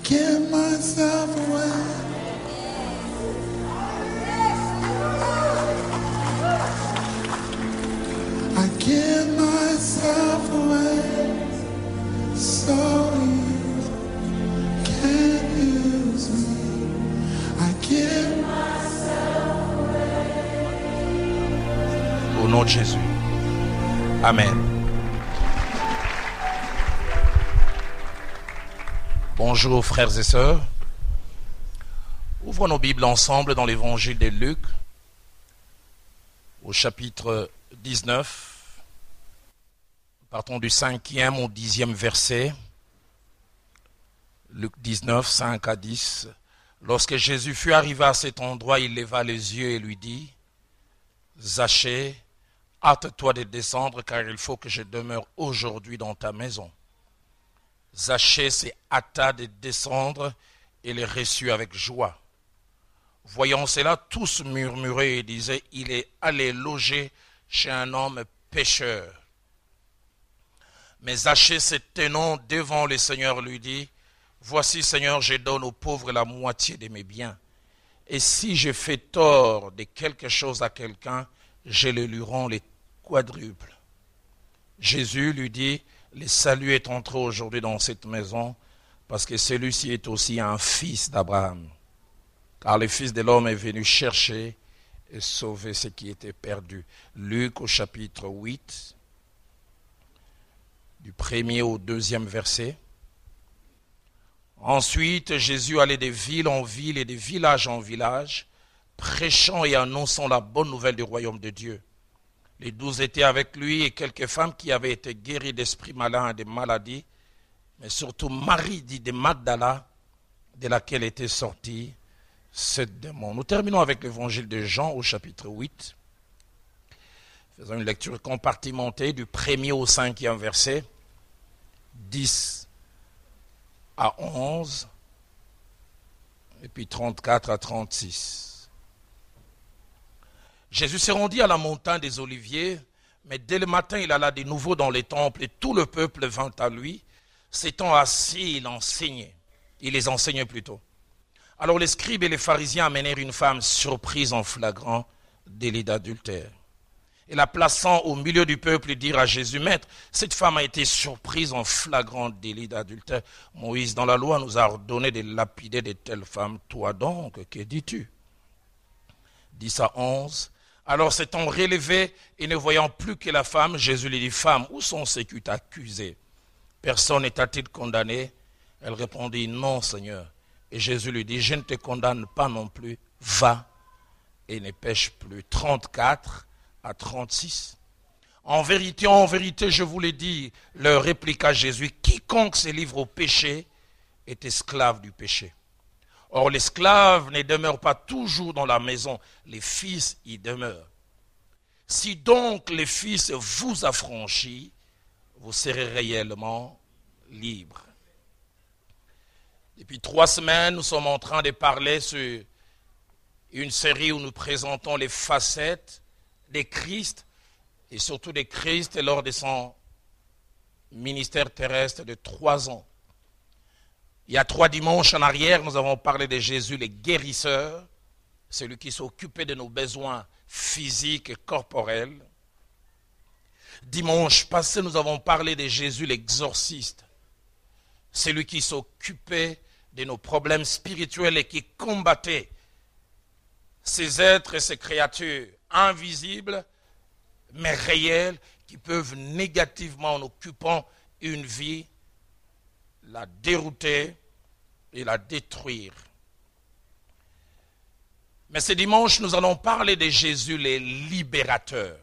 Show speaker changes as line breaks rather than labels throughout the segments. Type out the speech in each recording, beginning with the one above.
give myself away. I give myself away. So you can use me. I give myself away.
Au nom de Jésus. Amen. Bonjour frères et sœurs. Ouvrons nos Bibles ensemble dans l'évangile de Luc, au chapitre 19. Partons du 5e au 10e verset. Luc 19, 5 à 10. Lorsque Jésus fut arrivé à cet endroit, il leva les yeux et lui dit, « Zachée, hâte-toi de descendre, car il faut que je demeure aujourd'hui dans ta maison. » Zachée s'est hâta de descendre et les reçut avec joie. Voyant cela, tous murmuraient et disaient, « Il est allé loger chez un homme pécheur. » Mais Zachée, se tenant devant le Seigneur, lui dit, « Voici, Seigneur, je donne aux pauvres la moitié de mes biens. Et si je fais tort de quelque chose à quelqu'un, je le lui rends les quadruples. » Jésus lui dit, « Le salut est entré aujourd'hui dans cette maison, parce que celui-ci est aussi un fils d'Abraham. Car le Fils de l'homme est venu chercher et sauver ce qui était perdu. » Luc au chapitre 8, du 1er au 2e verset. Ensuite, Jésus allait de ville en ville et de village en village, prêchant et annonçant la bonne nouvelle du royaume de Dieu. Les 12 étaient avec lui et quelques femmes qui avaient été guéries d'esprits malins et de maladies, mais surtout Marie dit de Magdala, de laquelle était sortie ce démon. Nous terminons avec l'évangile de Jean au chapitre 8. Faisons une lecture compartimentée du 1er au 5e verset, 10 à 11, et puis 34 à 36. Jésus se rendit à la montagne des Oliviers, mais dès le matin, il alla de nouveau dans les temples et tout le peuple vint à lui. S'étant assis, il les enseignait plutôt. Alors les scribes et les pharisiens amenèrent une femme surprise en flagrant délit d'adultère. Et la plaçant au milieu du peuple, ils dirent à Jésus, « Maître, cette femme a été surprise en flagrant délit d'adultère. Moïse, dans la loi, nous a ordonné de lapider de telles femmes. Toi donc, que dis-tu » 10 à 11. Alors s'étant relevé et ne voyant plus que la femme, Jésus lui dit, « Femme, où sont ceux qui t'accusaient? Personne n'est-il condamné ?» Elle répondit, « Non, Seigneur. » Et Jésus lui dit, « Je ne te condamne pas non plus. Va et ne pêche plus. » 34 à 36. En vérité, je vous l'ai dit, leur répliqua Jésus, « Quiconque se livre au péché est esclave du péché. Or, l'esclave ne demeure pas toujours dans la maison, les fils y demeurent. Si donc les fils vous affranchit, vous serez réellement libres. » Depuis 3 semaines, nous sommes en train de parler sur une série où nous présentons les facettes de Christ, et surtout de Christ lors de son ministère terrestre de 3 ans. Il y a 3 dimanches en arrière, nous avons parlé de Jésus, le guérisseur, celui qui s'occupait de nos besoins physiques et corporels. Dimanche passé, nous avons parlé de Jésus, l'exorciste, celui qui s'occupait de nos problèmes spirituels et qui combattait ces êtres et ces créatures invisibles, mais réels, qui peuvent négativement, en occupant une vie, la dérouter et la détruire. Mais ce dimanche, nous allons parler de Jésus, le libérateur.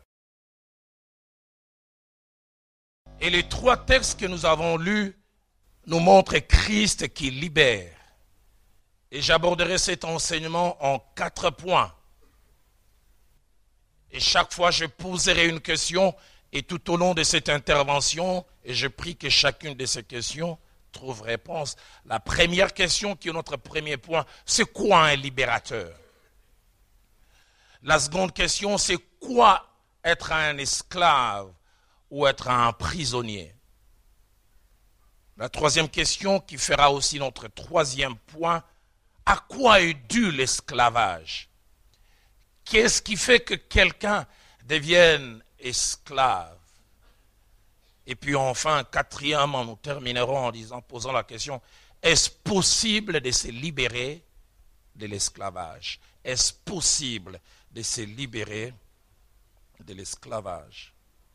Et les 3 textes que nous avons lus nous montrent Christ qui libère. Et j'aborderai cet enseignement en 4 points. Et chaque fois, je poserai une question, et tout au long de cette intervention, et je prie que chacune de ces questions trouve réponse. La première question, qui est notre premier point, c'est quoi un libérateur? La seconde question, c'est quoi être un esclave ou être un prisonnier? La troisième question qui fera aussi notre troisième point, à quoi est dû l'esclavage? Qu'est-ce qui fait que quelqu'un devienne esclave? Et puis enfin, quatrièmement, nous terminerons en posant la question, est-ce possible de se libérer de l'esclavage? Est-ce possible de se libérer de l'esclavage?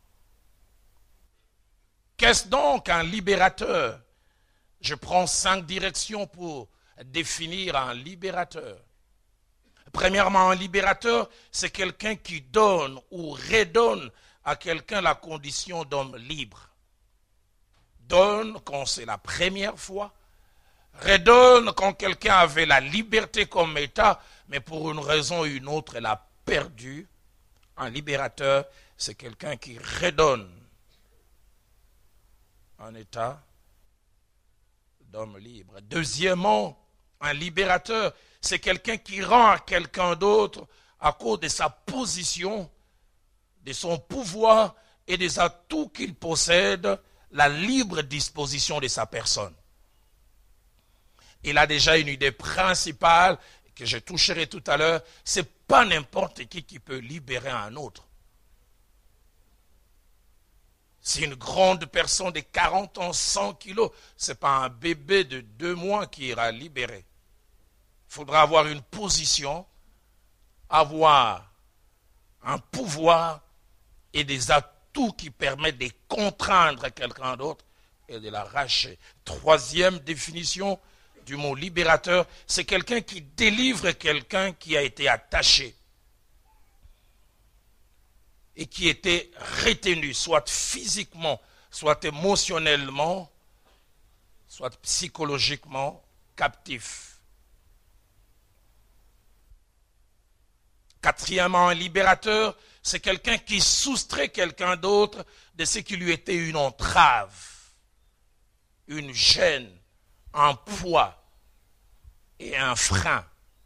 Qu'est-ce donc un libérateur? Je prends 5 directions pour définir un libérateur. Premièrement, un libérateur, c'est quelqu'un qui donne ou redonne à quelqu'un la condition d'homme libre. Donne quand c'est la première fois, redonne quand quelqu'un avait la liberté comme état, mais pour une raison ou une autre, elle a perdu. Un libérateur, c'est quelqu'un qui redonne un état d'homme libre. Deuxièmement, un libérateur, c'est quelqu'un qui rend à quelqu'un d'autre, à cause de sa position, de son pouvoir et des atouts qu'il possède, la libre disposition de sa personne. Il a déjà une idée principale que je toucherai tout à l'heure, c'est pas n'importe qui peut libérer un autre. C'est une grande personne de 40 ans, 100 kilos. Ce n'est pas un bébé de 2 mois qui ira libérer. Il faudra avoir une position, avoir un pouvoir et des atouts qui permettent de contraindre quelqu'un d'autre et de l'arracher. Troisième définition du mot libérateur, c'est quelqu'un qui délivre quelqu'un qui a été attaché et qui était retenu, soit physiquement, soit émotionnellement, soit psychologiquement captif. Quatrièmement, un libérateur, c'est quelqu'un qui soustrait quelqu'un d'autre de ce qui lui était une entrave, une gêne, un poids et un frein.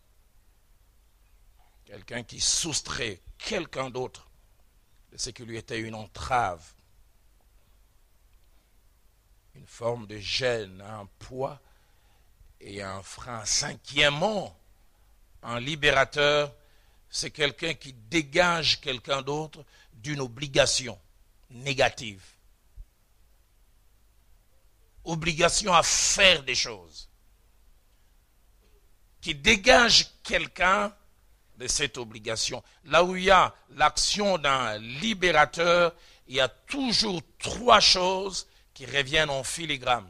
Quelqu'un qui soustrait quelqu'un d'autre de ce qui lui était une entrave, une forme de gêne, un poids et un frein. Cinquièmement, un libérateur, c'est quelqu'un qui dégage quelqu'un d'autre d'une obligation négative. Obligation à faire des choses. Qui dégage quelqu'un de cette obligation. Là où il y a l'action d'un libérateur, il y a toujours 3 choses qui reviennent en filigrane.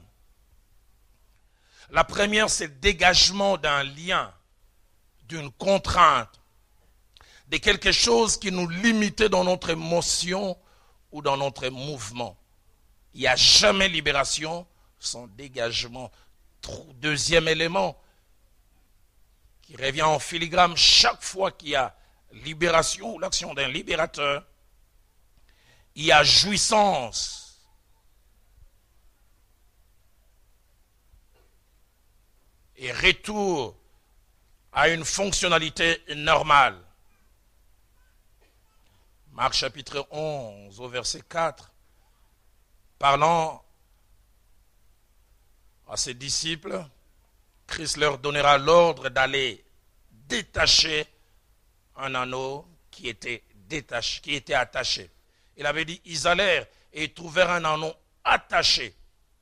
La première, c'est le dégagement d'un lien, d'une contrainte, de quelque chose qui nous limitait dans notre émotion ou dans notre mouvement. Il n'y a jamais libération sans dégagement. Deuxième élément qui revient en filigrane chaque fois qu'il y a libération ou l'action d'un libérateur, il y a jouissance. Et retour à une fonctionnalité normale. Marc chapitre 11 au verset 4, parlant à ses disciples, Christ leur donnera l'ordre d'aller détacher un anneau qui était attaché. Il avait dit, ils allèrent et trouvèrent un anneau attaché,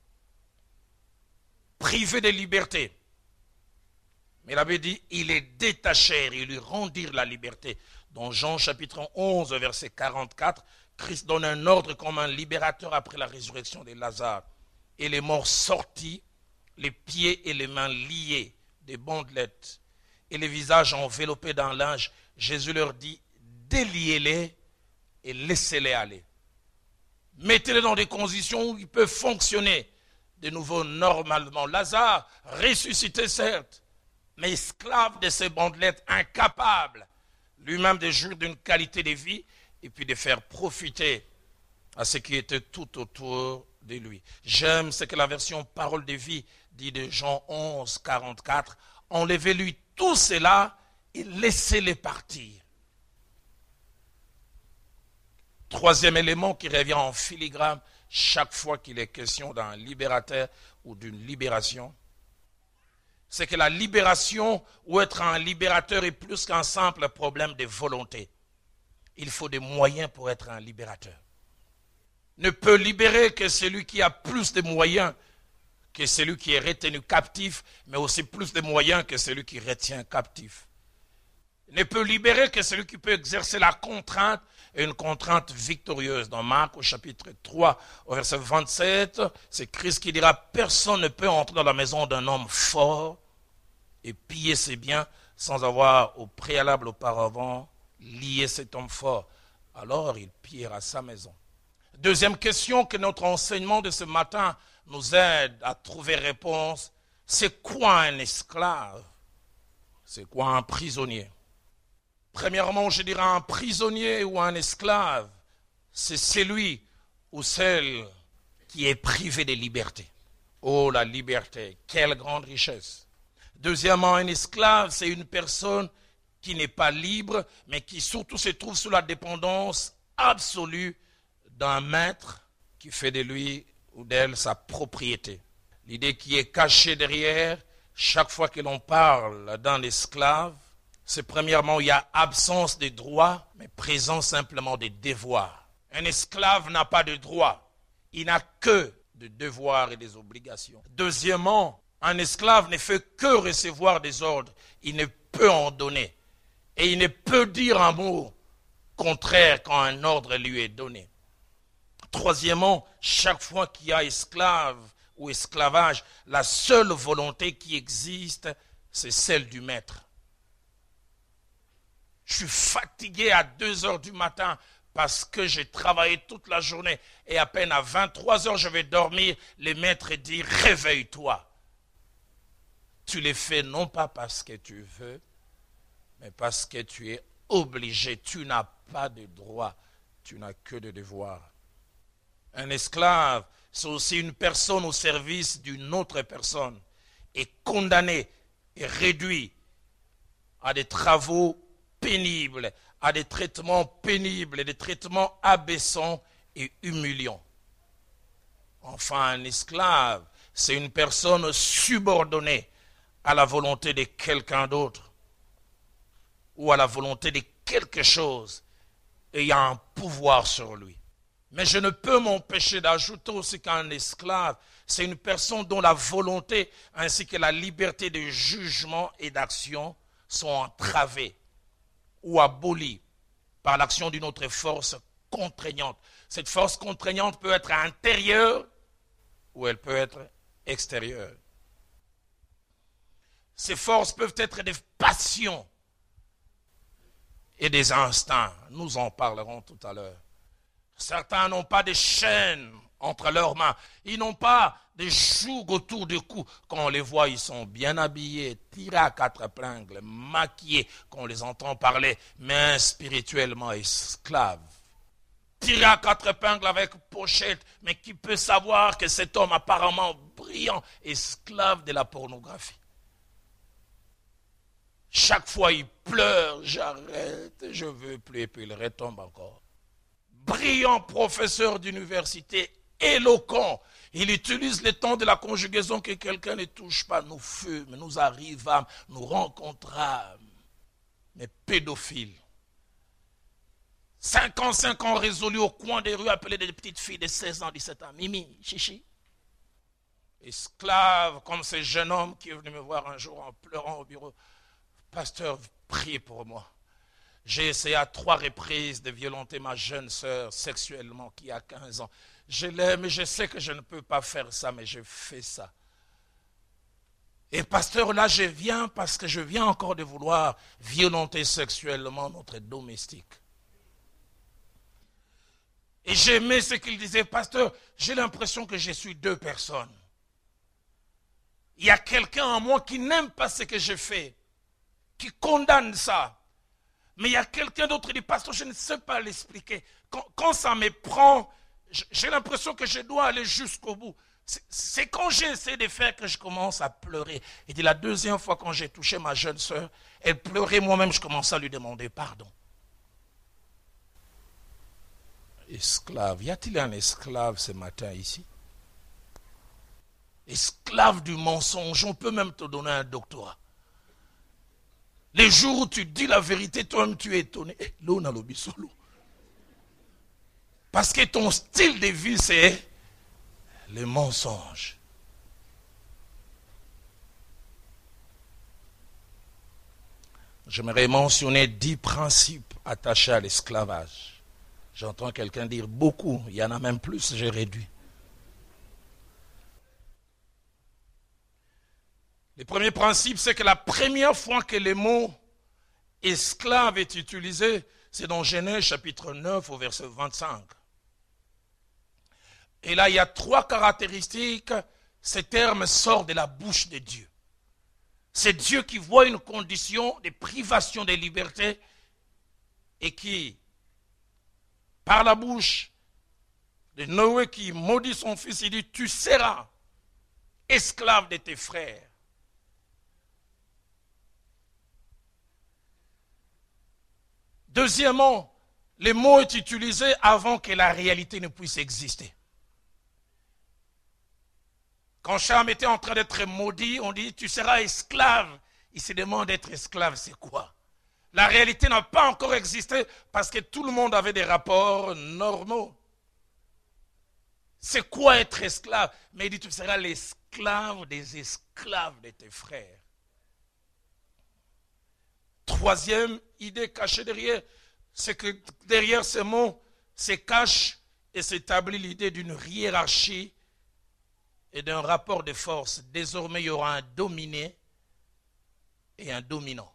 privé de liberté. Mais il avait dit, ils les détachèrent, ils lui rendirent la liberté. Dans Jean chapitre 11, verset 44, Christ donne un ordre comme un libérateur après la résurrection de Lazare. Et les morts sortis, les pieds et les mains liés, des bandelettes, et les visages enveloppés dans linge, Jésus leur dit, déliez-les et laissez-les aller. Mettez-les dans des conditions où ils peuvent fonctionner de nouveau normalement. Lazare, ressuscité certes, mais esclave de ces bandelettes, incapable lui-même de jouir d'une qualité de vie et puis de faire profiter à ce qui était tout autour de lui. J'aime ce que la version Parole de vie dit de Jean 11, 44. Enlevez-lui tout cela et laissez-les partir. Troisième élément qui revient en filigrane chaque fois qu'il est question d'un libérateur ou d'une libération, c'est que la libération ou être un libérateur est plus qu'un simple problème de volonté. Il faut des moyens pour être un libérateur. Ne peut libérer que celui qui a plus de moyens que celui qui est retenu captif, mais aussi plus de moyens que celui qui retient captif. Ne peut libérer que celui qui peut exercer la contrainte, et une contrainte victorieuse. Dans Marc au chapitre 3, au verset 27, c'est Christ qui dira « Personne ne peut entrer dans la maison d'un homme fort et piller ses biens sans avoir au préalable auparavant lié cet homme fort. Alors il pillera sa maison. » Deuxième question que notre enseignement de ce matin nous aide à trouver réponse, c'est quoi un esclave? C'est quoi un prisonnier? Premièrement, je dirais un prisonnier ou un esclave, c'est celui ou celle qui est privé de liberté. Oh, la liberté, quelle grande richesse. Deuxièmement, un esclave, c'est une personne qui n'est pas libre, mais qui surtout se trouve sous la dépendance absolue d'un maître qui fait de lui ou d'elle sa propriété. L'idée qui est cachée derrière, chaque fois que l'on parle d'un esclave, c'est premièrement, il y a absence de droits, mais présence simplement des devoirs. Un esclave n'a pas de droits, il n'a que des devoirs et des obligations. Deuxièmement, un esclave ne fait que recevoir des ordres, il ne peut en donner. Et il ne peut dire un mot contraire quand un ordre lui est donné. Troisièmement, chaque fois qu'il y a esclave ou esclavage, la seule volonté qui existe, c'est celle du maître. Je suis fatigué à 2 heures du matin parce que j'ai travaillé toute la journée et à peine à 23 heures je vais dormir. Le maître dit réveille-toi. Tu le fais non pas parce que tu veux, mais parce que tu es obligé. Tu n'as pas de droit, tu n'as que de devoirs. Un esclave, c'est aussi une personne au service d'une autre personne et condamné et réduit à des travaux pénibles, à des traitements pénibles, des traitements abaissants et humiliants. Enfin, un esclave, c'est une personne subordonnée à la volonté de quelqu'un d'autre ou à la volonté de quelque chose ayant un pouvoir sur lui. Mais je ne peux m'empêcher d'ajouter aussi qu'un esclave, c'est une personne dont la volonté ainsi que la liberté de jugement et d'action sont entravées ou abolies par l'action d'une autre force contraignante. Cette force contraignante peut être intérieure ou elle peut être extérieure. Ces forces peuvent être des passions et des instincts. Nous en parlerons tout à l'heure. Certains n'ont pas de chaînes entre leurs mains. Ils n'ont pas de jougs autour du cou. Quand on les voit, ils sont bien habillés, tirés à 4 épingles, maquillés, quand on les entend parler, mais spirituellement esclaves. Tirés à 4 épingles avec pochette, mais qui peut savoir que cet homme apparemment brillant, esclave de la pornographie. Chaque fois, il pleure, j'arrête, je ne veux plus, et puis il retombe encore. Brillant professeur d'université, éloquent. Il utilise le temps de la conjugaison que quelqu'un ne touche pas. Nous fûmes, nous arrivâmes, nous rencontrâmes. Mais pédophile. 55 ans résolus au coin des rues, appelés des petites filles de 16 ans, 17 ans. Mimi, chichi. Esclave comme ce jeune homme qui est venu me voir un jour en pleurant au bureau. Pasteur, priez pour moi. J'ai essayé à 3 reprises de violenter ma jeune sœur sexuellement qui a 15 ans. Je l'aime et je sais que je ne peux pas faire ça, mais je fais ça. Et pasteur, là je viens parce que je viens encore de vouloir violenter sexuellement notre domestique. Et j'aimais ce qu'il disait, pasteur, j'ai l'impression que je suis 2 personnes. Il y a quelqu'un en moi qui n'aime pas ce que je fais, qui condamne ça. Mais il y a quelqu'un d'autre qui dit, pasteur, je ne sais pas l'expliquer. Quand ça me prend, j'ai l'impression que je dois aller jusqu'au bout. C'est quand j'ai essayé de faire que je commence à pleurer. Il dit, la 2e fois quand j'ai touché ma jeune sœur, elle pleurait, moi-même je commençais à lui demander pardon. Esclave, y a-t-il un esclave ce matin ici? Esclave du mensonge, on peut même te donner un doctorat. Les jours où tu dis la vérité, toi-même tu es étonné. Là, on a le bisolo. Parce que ton style de vie, c'est le mensonge. J'aimerais mentionner 10 principes attachés à l'esclavage. J'entends quelqu'un dire beaucoup, il y en a même plus, j'ai réduit. Le premier principe, c'est que la première fois que le mot esclave est utilisé, c'est dans Genèse chapitre 9 au verset 25. Et là, il y a 3 caractéristiques. Ce terme sort de la bouche de Dieu. C'est Dieu qui voit une condition de privation de liberté et qui, par la bouche de Noé qui maudit son fils, il dit, tu seras esclave de tes frères. Deuxièmement, le mot est utilisé avant que la réalité ne puisse exister. Quand Cham était en train d'être maudit, on dit, tu seras esclave. Il se demande d'être esclave, c'est quoi? La réalité n'a pas encore existé parce que tout le monde avait des rapports normaux. C'est quoi être esclave? Mais il dit, tu seras l'esclave des esclaves de tes frères. Troisième idée cachée derrière, c'est que derrière ce mot se cache et s'établit l'idée d'une hiérarchie et d'un rapport de force. Désormais, il y aura un dominé et un dominant.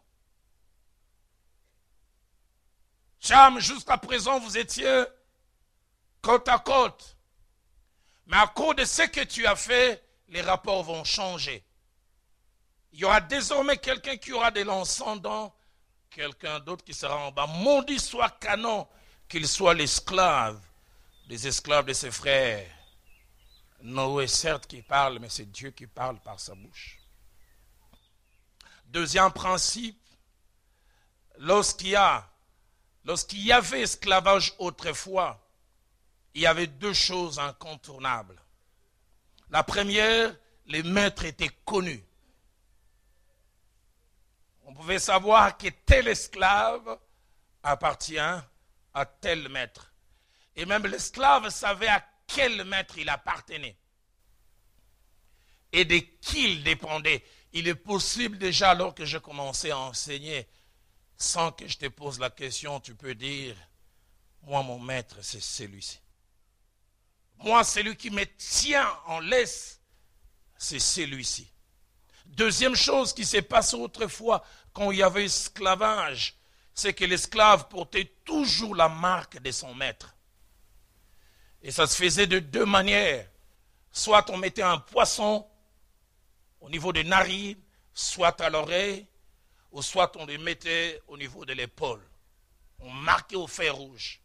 Cham, jusqu'à présent, vous étiez côte à côte. Mais à cause de ce que tu as fait, les rapports vont changer. Il y aura désormais quelqu'un qui aura de l'ascendant, quelqu'un d'autre qui sera en bas. Maudit soit Canaan, qu'il soit l'esclave des esclaves de ses frères. Noé, certes, qui parle, mais c'est Dieu qui parle par sa bouche. Deuxième principe, lorsqu'il y avait esclavage autrefois, il y avait 2 choses incontournables. La première, les maîtres étaient connus. On pouvait savoir que tel esclave appartient à tel maître. Et même l'esclave savait à quel maître il appartenait et de qui il dépendait. Il est possible déjà, alors que j'ai commencé à enseigner, sans que je te pose la question, tu peux dire, moi mon maître c'est celui-ci. Moi celui qui me tient en laisse, c'est celui-ci. Deuxième chose qui s'est passée autrefois, quand il y avait esclavage, c'est que l'esclave portait toujours la marque de son maître. Et ça se faisait de 2 manières. Soit on mettait un poisson au niveau des narines, soit à l'oreille, ou soit on le mettait au niveau de l'épaule. On marquait au fer rouge.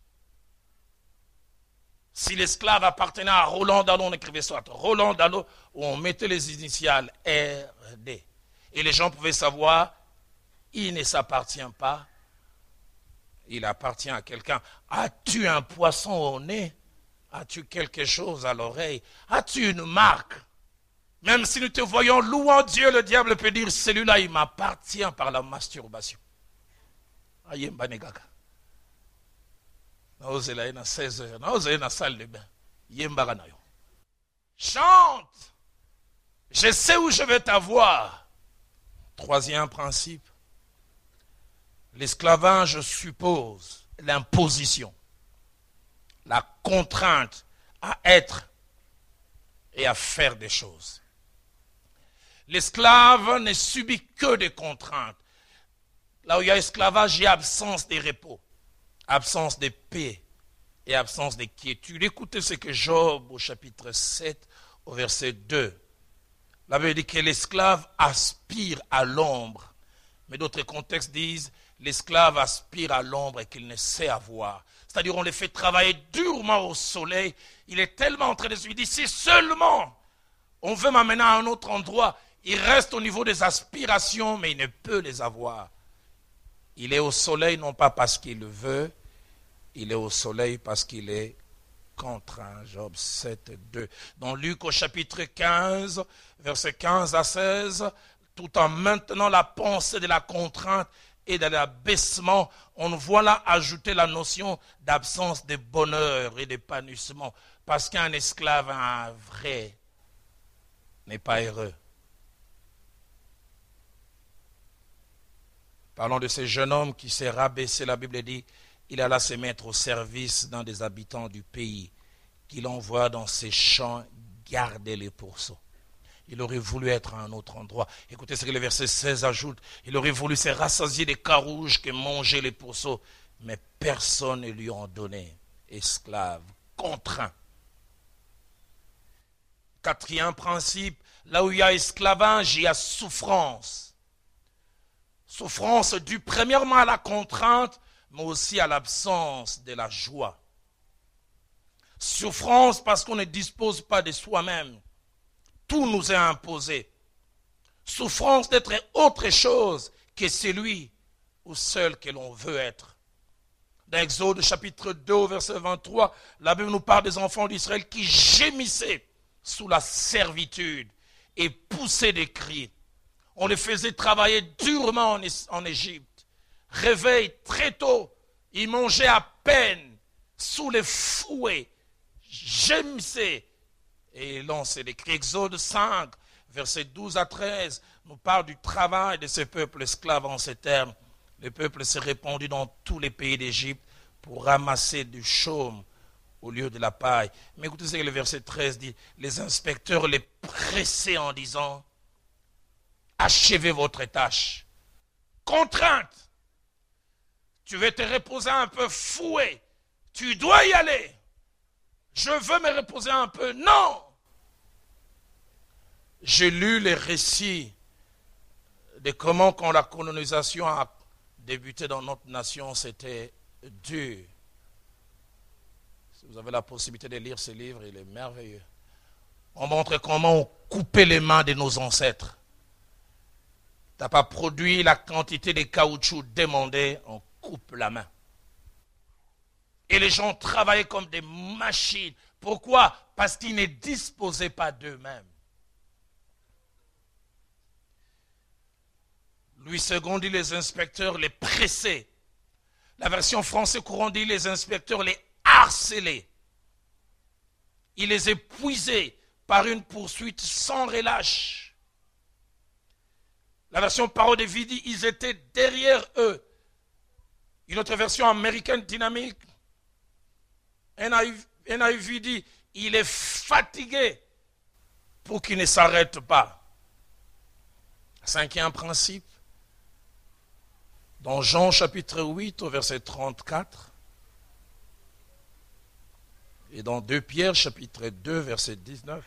Si l'esclave appartenait à Roland Dallon, on écrivait soit Roland Dallon, où on mettait les initiales RD. Et les gens pouvaient savoir, il ne s'appartient pas, il appartient à quelqu'un. As-tu un poisson au nez? As-tu quelque chose à l'oreille? As-tu une marque? Même si nous te voyons louant Dieu, le diable peut dire, celui-là, il m'appartient par la masturbation. Ayemba negaga. Naoze la na 16 heures. Naoze na salle de bain. Yemba na yo. Chante. Je sais où je vais t'avoir. Troisième principe. L'esclavage suppose l'imposition, la contrainte à être et à faire des choses. L'esclave ne subit que des contraintes. Là où il y a esclavage, il y a absence de repos, absence de paix et absence de quiétude. Écoutez ce que Job au chapitre 7 au verset 2. La Bible dit que l'esclave aspire à l'ombre. Mais d'autres contextes disent l'esclave aspire à l'ombre et qu'il ne sait avoir. C'est-à-dire on le fait travailler durement au soleil. Il est tellement en train de se dire, si seulement on veut m'amener à un autre endroit, il reste au niveau des aspirations, mais il ne peut les avoir. Il est au soleil non pas parce qu'il le veut, il est au soleil parce qu'il est contraint. Job 7, 2. Dans Luc au chapitre 15, versets 15 à 16, tout en maintenant la pensée de la contrainte et de l'abaissement, on voit là ajouter la notion d'absence de bonheur et d'épanouissement. Parce qu'un esclave, un vrai, n'est pas heureux. Parlons de ce jeune homme qui s'est rabaissé, la Bible dit, il alla se mettre au service d'un des habitants du pays, qu'il envoie dans ses champs garder les pourceaux. Il aurait voulu être à un autre endroit. Écoutez ce que le verset 16 ajoute. Il aurait voulu se rassasier des carouges que mangeaient les pourceaux, mais personne ne lui en donnait. Esclave, contraint. Quatrième principe, là où il y a esclavage, il y a souffrance. Souffrance due premièrement à la contrainte, mais aussi à l'absence de la joie. Souffrance parce qu'on ne dispose pas de soi-même. Tout nous est imposé. Souffrance d'être autre chose que celui ou seul que l'on veut être. Dans Exode chapitre 2, verset 23, la Bible nous parle des enfants d'Israël qui gémissaient sous la servitude et poussaient des cris. On les faisait travailler durement en Égypte. Réveil très tôt, ils mangeaient à peine sous les fouets, gémissaient et lançaient des cris. Exode 5, versets 12 à 13, nous parle du travail de ce peuple esclave en ces termes. Le peuple s'est répandu dans tous les pays d'Égypte pour ramasser du chaume au lieu de la paille. Mais écoutez ce que le verset 13 dit. Les inspecteurs les pressaient en disant, achevez votre tâche. Contrainte. Tu veux te reposer un peu fouet. Tu dois y aller. Je veux me reposer un peu. Non. J'ai lu les récits de comment quand la colonisation a débuté dans notre nation, c'était dur. Si vous avez la possibilité de lire ce livre, il est merveilleux. On montre comment on coupait les mains de nos ancêtres. Tu n'as pas produit la quantité de caoutchouc demandée, on coupe la main. Et les gens travaillaient comme des machines. Pourquoi? Parce qu'ils ne disposaient pas d'eux-mêmes. Louis II dit les inspecteurs les pressaient. La version française courant dit les inspecteurs les harcelaient. Il les épuisait par une poursuite sans relâche. La version parole de vie dit ils étaient derrière eux. Une autre version américaine dynamique, NIV dit il est fatigué pour qu'il ne s'arrête pas. Cinquième principe, dans Jean chapitre 8 au verset 34 et dans 2 Pierre chapitre 2 verset 19,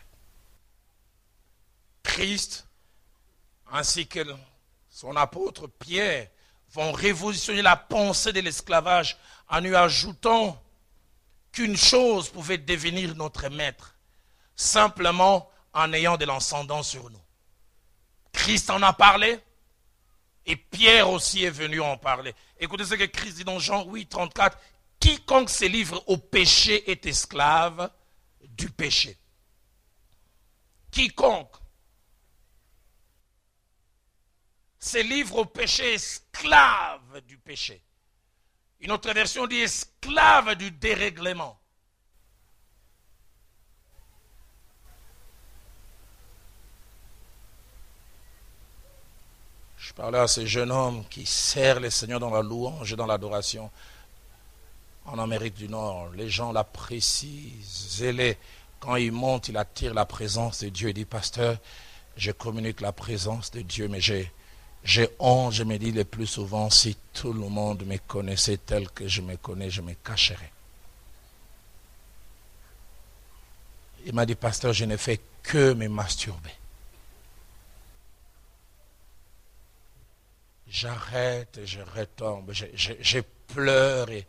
Christ ainsi que son apôtre Pierre vont révolutionner la pensée de l'esclavage en lui ajoutant qu'une chose pouvait devenir notre maître, simplement en ayant de l'ascendant sur nous. Christ en a parlé, et Pierre aussi est venu en parler. Écoutez ce que Christ dit dans Jean 8, 34. Quiconque se livre au péché est esclave du péché. Quiconque se livre au péché, esclave du péché. Une autre version dit esclave du dérèglement. Je parlais à ce jeune homme qui sert le Seigneur dans la louange et dans l'adoration en Amérique du Nord. Les gens l'apprécient, zélé. Quand il monte, il attire la présence de Dieu. Il dit, pasteur, je communique la présence de Dieu, mais j'ai honte, je me dis le plus souvent, si tout le monde me connaissait tel que je me connais, je me cacherais. Il m'a dit, pasteur, je ne fais que me masturber. J'arrête et je retombe, je pleure et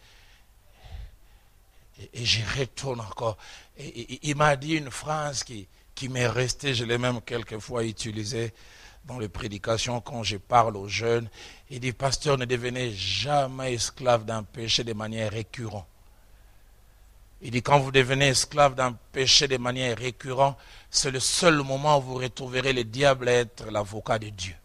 j'y retourne encore. Et il m'a dit une phrase qui m'est restée, je l'ai même quelquefois utilisée dans les prédications quand je parle aux jeunes. Il dit, pasteur, ne devenez jamais esclave d'un péché de manière récurrente. Il dit, quand vous devenez esclave d'un péché de manière récurrente, c'est le seul moment où vous retrouverez le diable être l'avocat de Dieu.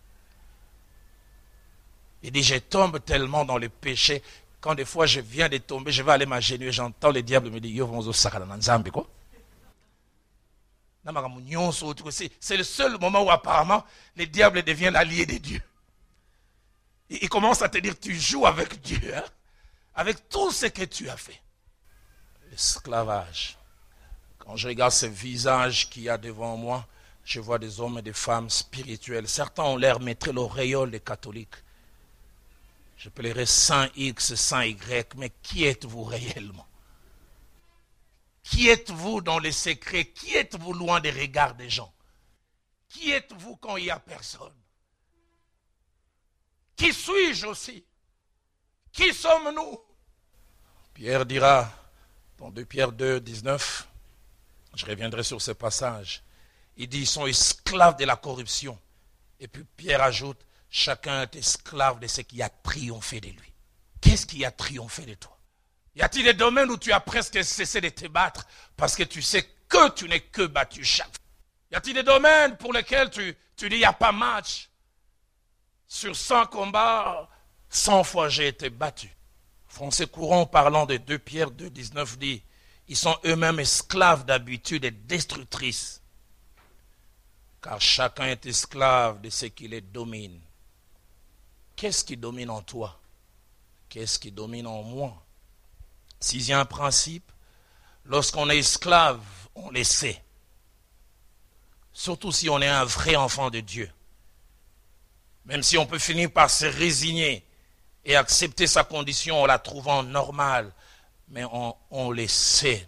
Il dit, je tombe tellement dans le péché, quand des fois je viens de tomber, je vais aller m'agenouiller, j'entends le diable me dire, yo vonzo sakana nanzambi quoi. C'est le seul moment où apparemment le diable devient l'allié de Dieu. Il commence à te dire, tu joues avec Dieu, hein, avec tout ce que tu as fait. L'esclavage. Quand je regarde ce visage qu'il y a devant moi, je vois des hommes et des femmes spirituels. Certains ont l'air mettre l'auréole des catholiques. Je plairais Saint X, Saint Y, mais qui êtes-vous réellement? Qui êtes-vous dans les secrets? Qui êtes-vous loin des regards des gens? Qui êtes-vous quand il n'y a personne? Qui suis-je aussi? Qui sommes-nous? Pierre dira, dans 2 Pierre 2, 19, je reviendrai sur ce passage, il dit, ils sont esclaves de la corruption. Et puis Pierre ajoute, chacun est esclave de ce qui a triomphé de lui. Qu'est-ce qui a triomphé de toi? Y a-t-il des domaines où tu as presque cessé de te battre parce que tu sais que tu n'es que battu chaque fois? Y a-t-il des domaines pour lesquels tu dis, il n'y a pas match? Sur 100 combats, 100 fois j'ai été battu. Français courant parlant de 2 Pierre 2, 19 dit, ils sont eux-mêmes esclaves d'habitude et destructrices. Car chacun est esclave de ce qui les domine. Qu'est-ce qui domine en toi? Qu'est-ce qui domine en moi? 6e principe, lorsqu'on est esclave, on le sait. Surtout si on est un vrai enfant de Dieu. Même si on peut finir par se résigner et accepter sa condition en la trouvant normale, mais on le sait.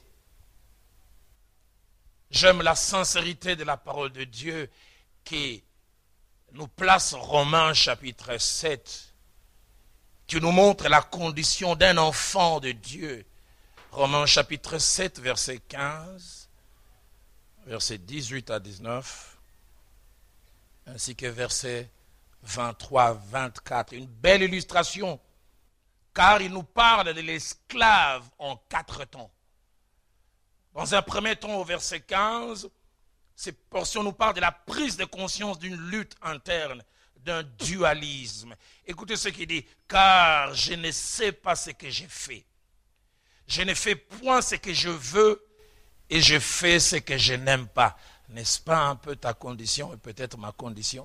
J'aime la sincérité de la parole de Dieu qui nous place Romains chapitre 7, qui nous montre la condition d'un enfant de Dieu. Romains chapitre 7, verset 15, verset 18 à 19, ainsi que verset 23, 24. Une belle illustration, car il nous parle de l'esclave en 4 temps. Dans un premier temps, au verset 15, cette portion nous parle de la prise de conscience d'une lutte interne, d'un dualisme. Écoutez ce qu'il dit, car je ne sais pas ce que j'ai fait. Je ne fais point ce que je veux et je fais ce que je n'aime pas. N'est-ce pas un peu ta condition et peut-être ma condition?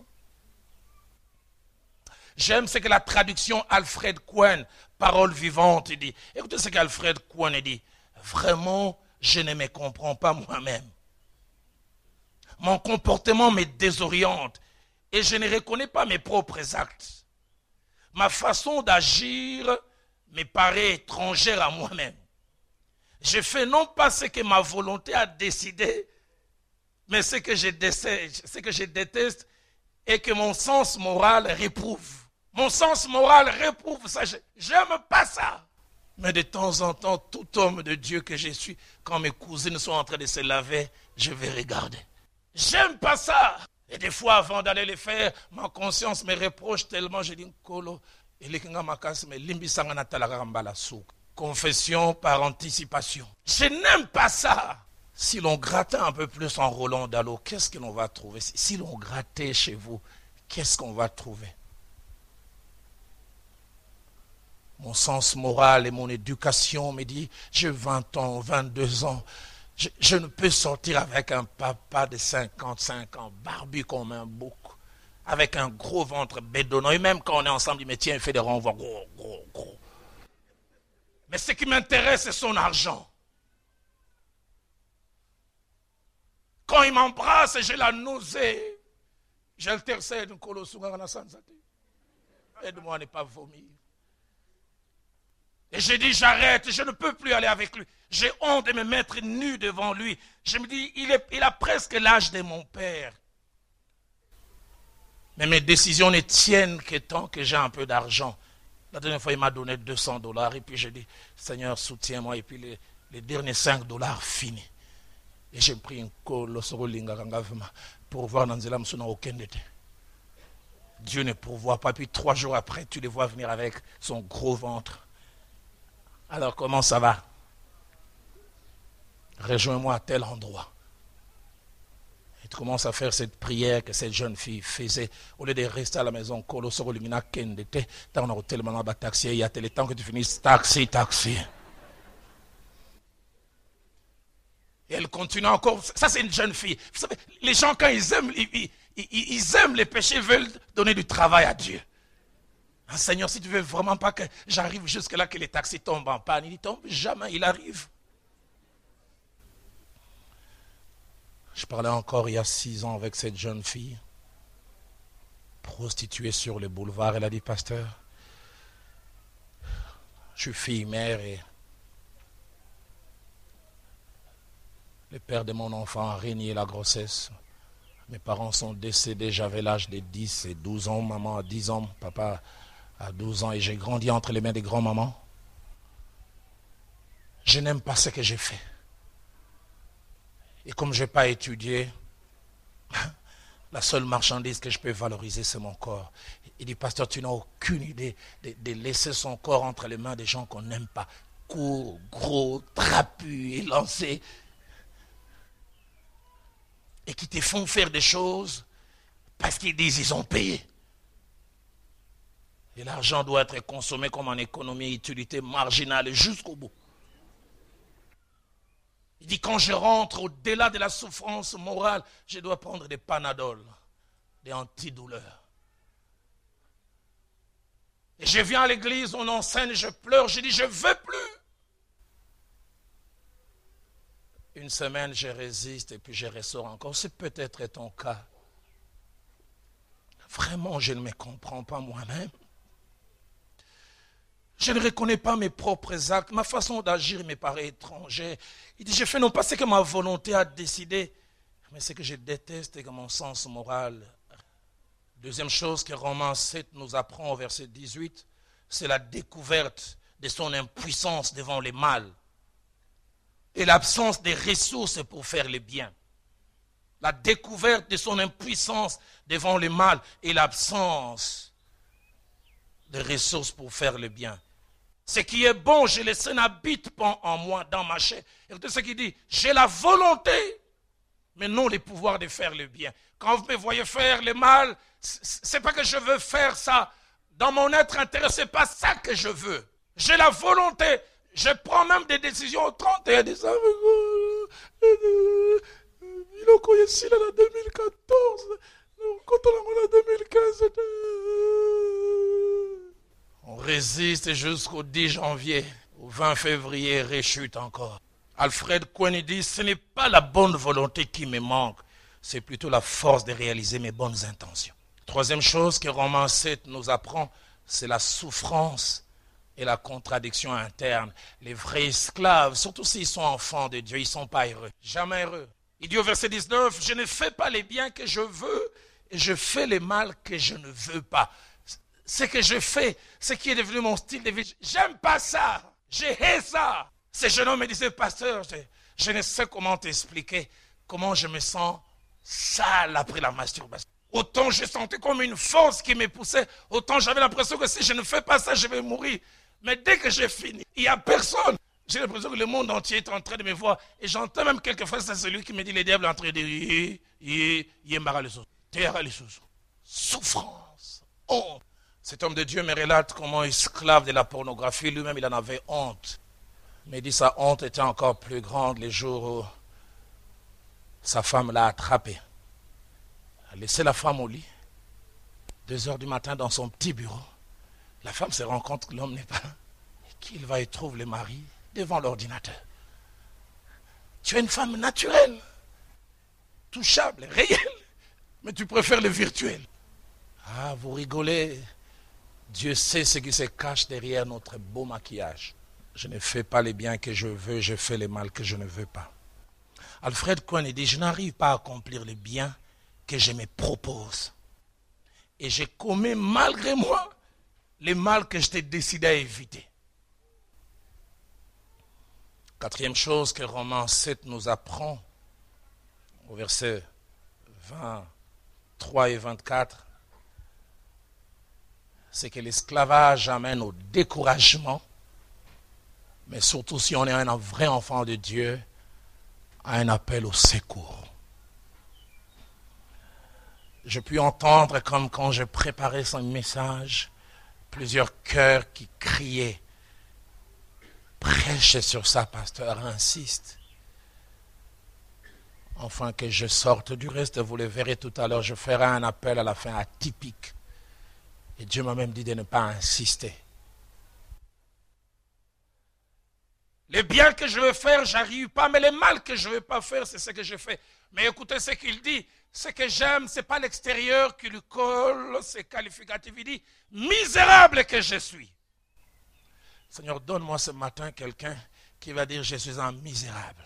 J'aime ce que la traduction Alfred Cohen, parole vivante, dit. Écoutez ce qu'Alfred Cohen dit. Vraiment, je ne me comprends pas moi-même. Mon comportement me désoriente et je ne reconnais pas mes propres actes. Ma façon d'agir me paraît étrangère à moi-même. Je fais non pas ce que ma volonté a décidé, mais ce que je déteste et que mon sens moral réprouve. Mon sens moral réprouve ça. J'aime pas ça. Mais de temps en temps, tout homme de Dieu que je suis, quand mes cousines sont en train de se laver, je vais regarder. J'aime pas ça. Et des fois, avant d'aller le faire, ma conscience me reproche tellement. Je dis, Kolo, confession par anticipation. Je n'aime pas ça. Si l'on grattait un peu plus en Roland Dallot, qu'est-ce que l'on va trouver? Si l'on grattait chez vous, qu'est-ce qu'on va trouver? Mon sens moral et mon éducation me dit, j'ai 20 ans, 22 ans, je ne peux sortir avec un papa de 55 ans, barbu comme un bouc, avec un gros ventre bédonnant, et même quand on est ensemble, il me tient, il fait des renvois, gros. Mais ce qui m'intéresse, c'est son argent. Quand il m'embrasse, j'ai la nausée. J'intercède, aide-moi à ne pas vomir. Et j'ai dit, j'arrête, je ne peux plus aller avec lui. J'ai honte de me mettre nu devant lui. Je me dis, il a presque l'âge de mon père. Mais mes décisions ne tiennent que tant que j'ai un peu d'argent. La dernière fois, il m'a donné $200 et puis j'ai dit, Seigneur, soutiens-moi. Et puis les derniers $5 finis. Et j'ai pris une colle pour voir dans Nzela Msuna aucun été. Dieu ne pourvoit pas. Puis 3 jours après, tu les vois venir avec son gros ventre. Alors, comment ça va? rejoins-moi à tel endroit. Et tu commences à faire cette prière que cette jeune fille faisait. Au lieu de rester à la maison, il y a tel temps que tu finisses taxi. Et elle continue encore. Ça, c'est une jeune fille. Vous savez, les gens, quand ils aiment les péchés, veulent donner du travail à Dieu. Ah, Seigneur, si tu veux vraiment pas que j'arrive jusque-là, que les taxis tombent en panne, il ne tombe jamais, il arrive. Je parlais encore il y a 6 ans avec cette jeune fille, prostituée sur le boulevard. Elle a dit, pasteur, je suis fille, mère et le père de mon enfant a renié la grossesse. Mes parents sont décédés, j'avais l'âge de 10 et 12 ans, maman a 10 ans, papa a 12 ans et j'ai grandi entre les mains des grands-mamans. Je n'aime pas ce que j'ai fait. Et comme je n'ai pas étudié, la seule marchandise que je peux valoriser, c'est mon corps. Il dit, pasteur, tu n'as aucune idée de laisser son corps entre les mains des gens qu'on n'aime pas. Court, gros, trapu, élancé. Et qui te font faire des choses parce qu'ils disent qu'ils ont payé. Et l'argent doit être consommé comme en économie, utilité marginale jusqu'au bout. Il dit, quand je rentre au-delà de la souffrance morale, je dois prendre des Panadol, des antidouleurs. Et je viens à l'église, on enseigne, je pleure, je dis, je ne veux plus. Une semaine, je résiste et puis je ressors encore. C'est peut-être ton cas. Vraiment, je ne me comprends pas moi-même. Je ne reconnais pas mes propres actes. Ma façon d'agir me paraît étrangère. Il dit, je fais non pas ce que ma volonté a décidé, mais ce que je déteste et que mon sens moral. Deuxième chose que Romains 7 nous apprend au verset 18, c'est la découverte de son impuissance devant le mal et l'absence des ressources pour faire le bien. La découverte de son impuissance devant le mal et l'absence des ressources pour faire le bien. Ce qui est bon, je laisse un habite en moi, dans ma chair. Écoutez ce qu'il dit, j'ai la volonté, mais non les pouvoirs de faire le bien. Quand vous me voyez faire le mal, c'est pas que je veux faire ça. Dans mon être intérieur, c'est pas ça que je veux. J'ai la volonté. Je prends même des décisions au 31 décembre. Il a connu ici en 2014. Quand on a 2015, on résiste jusqu'au 10 janvier. Au 20 février, rechute encore. Alfred Cohen dit, ce n'est pas la bonne volonté qui me manque, c'est plutôt la force de réaliser mes bonnes intentions. Troisième chose que Romains 7 nous apprend, c'est la souffrance et la contradiction interne. Les vrais esclaves, surtout s'ils sont enfants de Dieu, ils ne sont pas heureux. Jamais heureux. Il dit au verset 19, je ne fais pas les biens que je veux et je fais les mal que je ne veux pas. Ce que je fais, ce qui est devenu mon style de vie, j'aime pas ça. Je hais ça. Ce jeune homme me disait, pasteur, je ne sais comment t'expliquer comment je me sens sale après la masturbation. Autant je sentais comme une force qui me poussait, autant j'avais l'impression que si je ne fais pas ça, je vais mourir. Mais dès que j'ai fini, il n'y a personne. J'ai l'impression que le monde entier est en train de me voir. Et j'entends même quelquefois, c'est celui qui me dit, les diables sont en train de dire, souffrance, honte. Cet homme de Dieu me relate comment esclave de la pornographie, lui-même il en avait honte. Mais il dit sa honte était encore plus grande les jours où sa femme l'a attrapé. Elle a laissé la femme au lit. 2h du matin dans son petit bureau. La femme se rend compte que l'homme n'est pas là. Et qu'il va et trouve le mari devant l'ordinateur. Tu es une femme naturelle, touchable, réelle, mais tu préfères le virtuel. Ah, vous rigolez. Dieu sait ce qui se cache derrière notre beau maquillage. Je ne fais pas les biens que je veux, je fais les mal que je ne veux pas. Alfred Cohen dit, je n'arrive pas à accomplir les biens que je me propose. Et je commets malgré moi les mal que je t'ai décidé à éviter. Quatrième chose que Romains 7 nous apprend, au verset 23 et 24, c'est que l'esclavage amène au découragement, mais surtout si on est un vrai enfant de Dieu, à un appel au secours. Je puis entendre, comme quand je préparais son message, plusieurs cœurs qui criaient. Prêchez sur ça, pasteur, insiste. Enfin que je sorte du reste, vous le verrez tout à l'heure, je ferai un appel à la fin atypique. Et Dieu m'a même dit de ne pas insister. Les biens que je veux faire, j'arrive pas, mais les mal que je ne veux pas faire, c'est ce que je fais. Mais écoutez ce qu'il dit. Ce que j'aime, ce n'est pas l'extérieur qui lui colle, c'est qualificatif. Il dit, misérable que je suis. Seigneur, donne-moi ce matin quelqu'un qui va dire, je suis un misérable.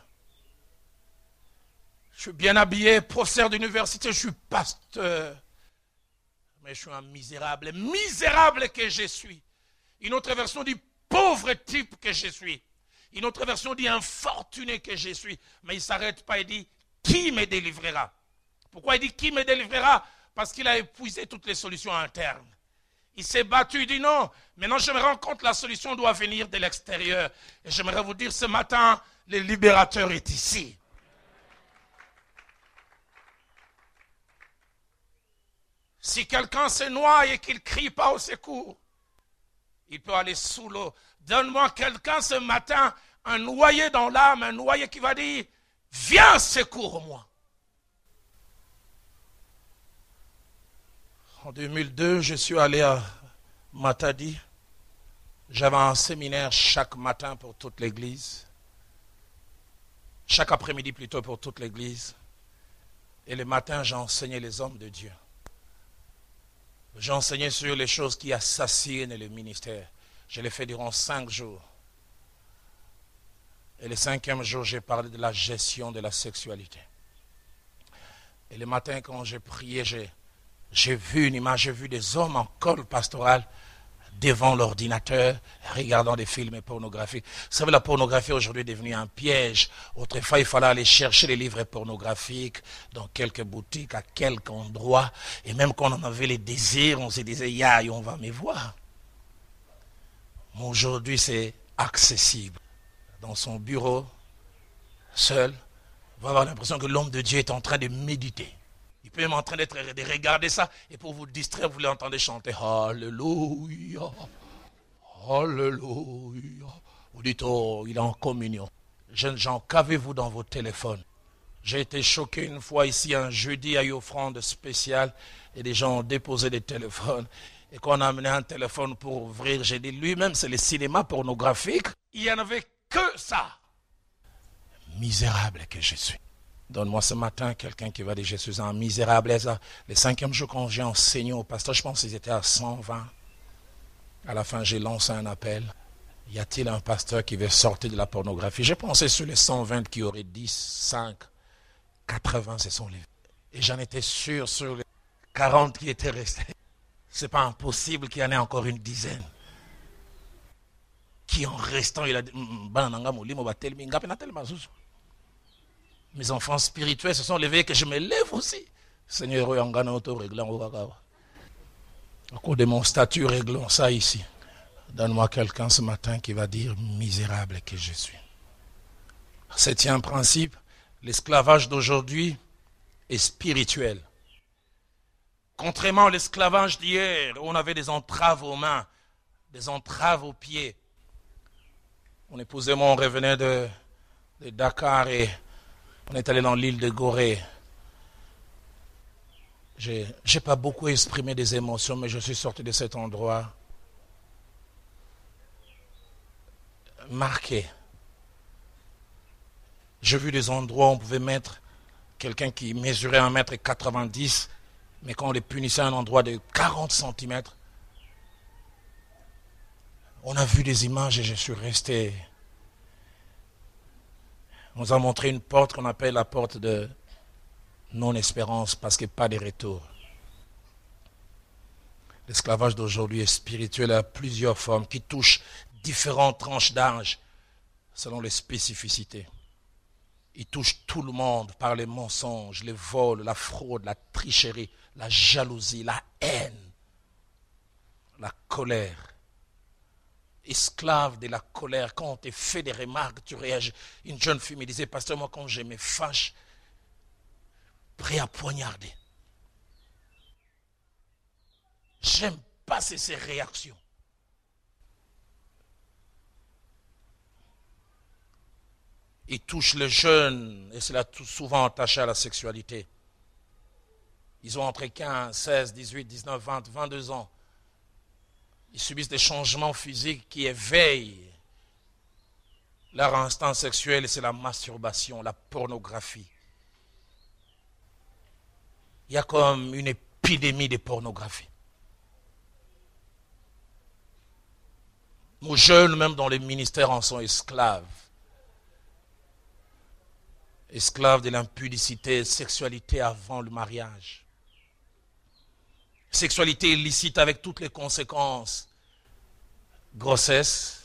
Je suis bien habillé, professeur d'université, je suis pasteur. Mais je suis un misérable. Misérable que je suis. Une autre version dit, pauvre type que je suis. Une autre version dit, infortuné que je suis. Mais il ne s'arrête pas, il dit, qui me délivrera? Pourquoi il dit qui me délivrera? Parce qu'il a épuisé toutes les solutions internes. Il s'est battu, il dit non. Maintenant je me rends compte que la solution doit venir de l'extérieur. Et j'aimerais vous dire ce matin, le libérateur est ici. Si quelqu'un se noie et qu'il ne crie pas au secours, il peut aller sous l'eau. Donne-moi quelqu'un ce matin, un noyé dans l'âme, un noyé qui va dire, viens secours-moi. En 2002, je suis allé à Matadi. J'avais un séminaire chaque matin pour toute l'église. Chaque après-midi plutôt pour toute l'église. Et le matin, j'enseignais les hommes de Dieu. J'enseignais sur les choses qui assassinent le ministère. Je l'ai fait durant 5 jours. Et le 5e jour, j'ai parlé de la gestion de la sexualité. Et le matin, quand j'ai prié, j'ai vu une image, j'ai vu des hommes en col pastoral devant l'ordinateur, regardant des films pornographiques. Vous savez, la pornographie aujourd'hui est devenue un piège. Autrefois, il fallait aller chercher les livres pornographiques dans quelques boutiques, à quelques endroits. Et même quand on avait les désirs, on se disait, ya, on va me voir. Mais aujourd'hui, c'est accessible. Dans son bureau, seul, on va avoir l'impression que l'homme de Dieu est en train de méditer. Il peut même en train de regarder ça et pour vous distraire, vous l'entendez chanter Alléluia, Alléluia. Vous dites, oh, il est en communion. Jeunes gens, qu'avez-vous dans vos téléphones? J'ai été choqué une fois ici, un jeudi, à une offrande spéciale et des gens ont déposé des téléphones. Et quand on a amené un téléphone pour ouvrir, j'ai dit, lui-même, c'est le cinéma pornographique. Il n'y en avait que ça. Misérable que je suis. Donne-moi ce matin quelqu'un qui va dire, je suis un misérable. Le 5e jour, quand j'ai enseigné au pasteur, je pense qu'ils étaient à 120. À la fin, j'ai lancé un appel. Y a-t-il un pasteur qui veut sortir de la pornographie? J'ai pensé sur les 120 qui auraient 10, 5, 80, ce sont les... Et j'en étais sûr sur les 40 qui étaient restés. C'est pas impossible qu'il y en ait encore une dizaine. Qui en restant, il a dit, mes enfants spirituels se sont levés que je me lève aussi. Seigneur, à cause de mon statut, réglons ça ici. Donne-moi quelqu'un ce matin qui va dire misérable que je suis. 7e principe, l'esclavage d'aujourd'hui est spirituel. Contrairement à l'esclavage d'hier, où on avait des entraves aux mains, des entraves aux pieds. Mon épouse et moi, on revenait de Dakar et on est allé dans l'île de Gorée. Je n'ai pas beaucoup exprimé des émotions, mais je suis sorti de cet endroit marqué. J'ai vu des endroits où on pouvait mettre quelqu'un qui mesurait 1,90 m, mais quand on les punissait à un endroit de 40 cm, on a vu des images et je suis resté. On nous a montré une porte qu'on appelle la porte de non-espérance parce qu'il n'y a pas de retour. L'esclavage d'aujourd'hui est spirituel à plusieurs formes qui touchent différentes tranches d'âge selon les spécificités. Il touche tout le monde par les mensonges, les vols, la fraude, la tricherie, la jalousie, la haine, la colère. esclave de la colère. Quand on te fait des remarques, tu réagis. Une jeune fille me disait, pasteur, moi quand je me fâche, prêt à poignarder. J'aime pas ces réactions. Ils touchent les jeunes, et c'est là souvent attaché à la sexualité. Ils ont entre 15, 16, 18, 19, 20, 22 ans. Ils subissent des changements physiques qui éveillent leur instinct sexuel, et c'est la masturbation, la pornographie. Il y a comme une épidémie de pornographie. Nos jeunes, même dans les ministères, en sont esclaves. Esclaves de l'impudicité, sexualité avant le mariage. Sexualité illicite avec toutes les conséquences. Grossesse.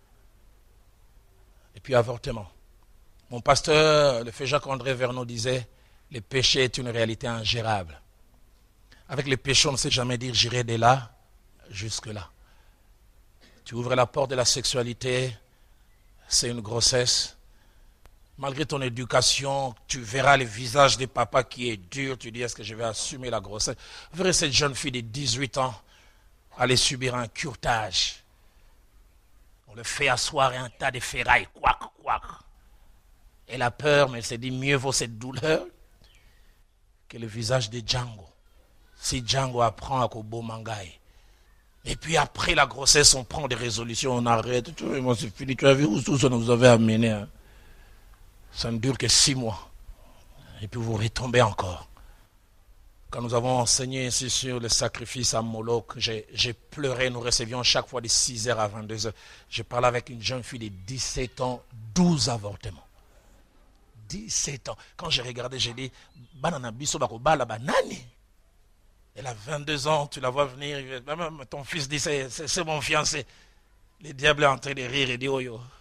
Et puis avortement. Mon pasteur, le frère Jacques-André Verneau disait, le péché est une réalité ingérable. Avec le péché, on ne sait jamais dire j'irai de là jusque là. Tu ouvres la porte de la sexualité, c'est une grossesse. Malgré ton éducation, tu verras le visage des papas qui est dur. Tu dis, est-ce que je vais assumer la grossesse? Vous verrez cette jeune fille de 18 ans aller subir un curetage. On le fait asseoir un tas de ferrailles. Quack, quack. Elle a peur, mais elle s'est dit, mieux vaut cette douleur que le visage de Django. Si Django apprend à Kobo Mangaï. Et puis après la grossesse, on prend des résolutions, on arrête. C'est fini. Tu as vu où tout ça nous avait amené, hein? Ça ne dure que 6 mois. Et puis vous retombez encore. Quand nous avons enseigné ici sur le sacrifice à Moloch, j'ai pleuré. Nous recevions chaque fois de 6h à 22h. Je parlais avec une jeune fille de 17 ans, 12 avortements. 17 ans. Quand j'ai regardé, j'ai dit, banana biso bakobala banani. Elle a 22 ans, tu la vois venir. Ton fils dit, c'est mon fiancé. Le diable est en train de rire et dit, oh yo.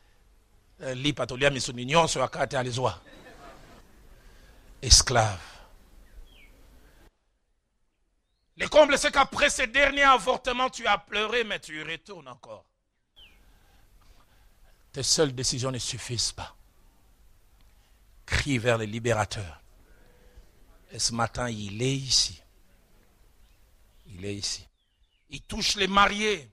Esclave. Le comble, c'est qu'après ce dernier avortement, tu as pleuré, mais tu y retournes encore. Tes seules décisions ne suffisent pas. Crie vers le libérateur. Et ce matin, il est ici. Il est ici. Il touche les mariés.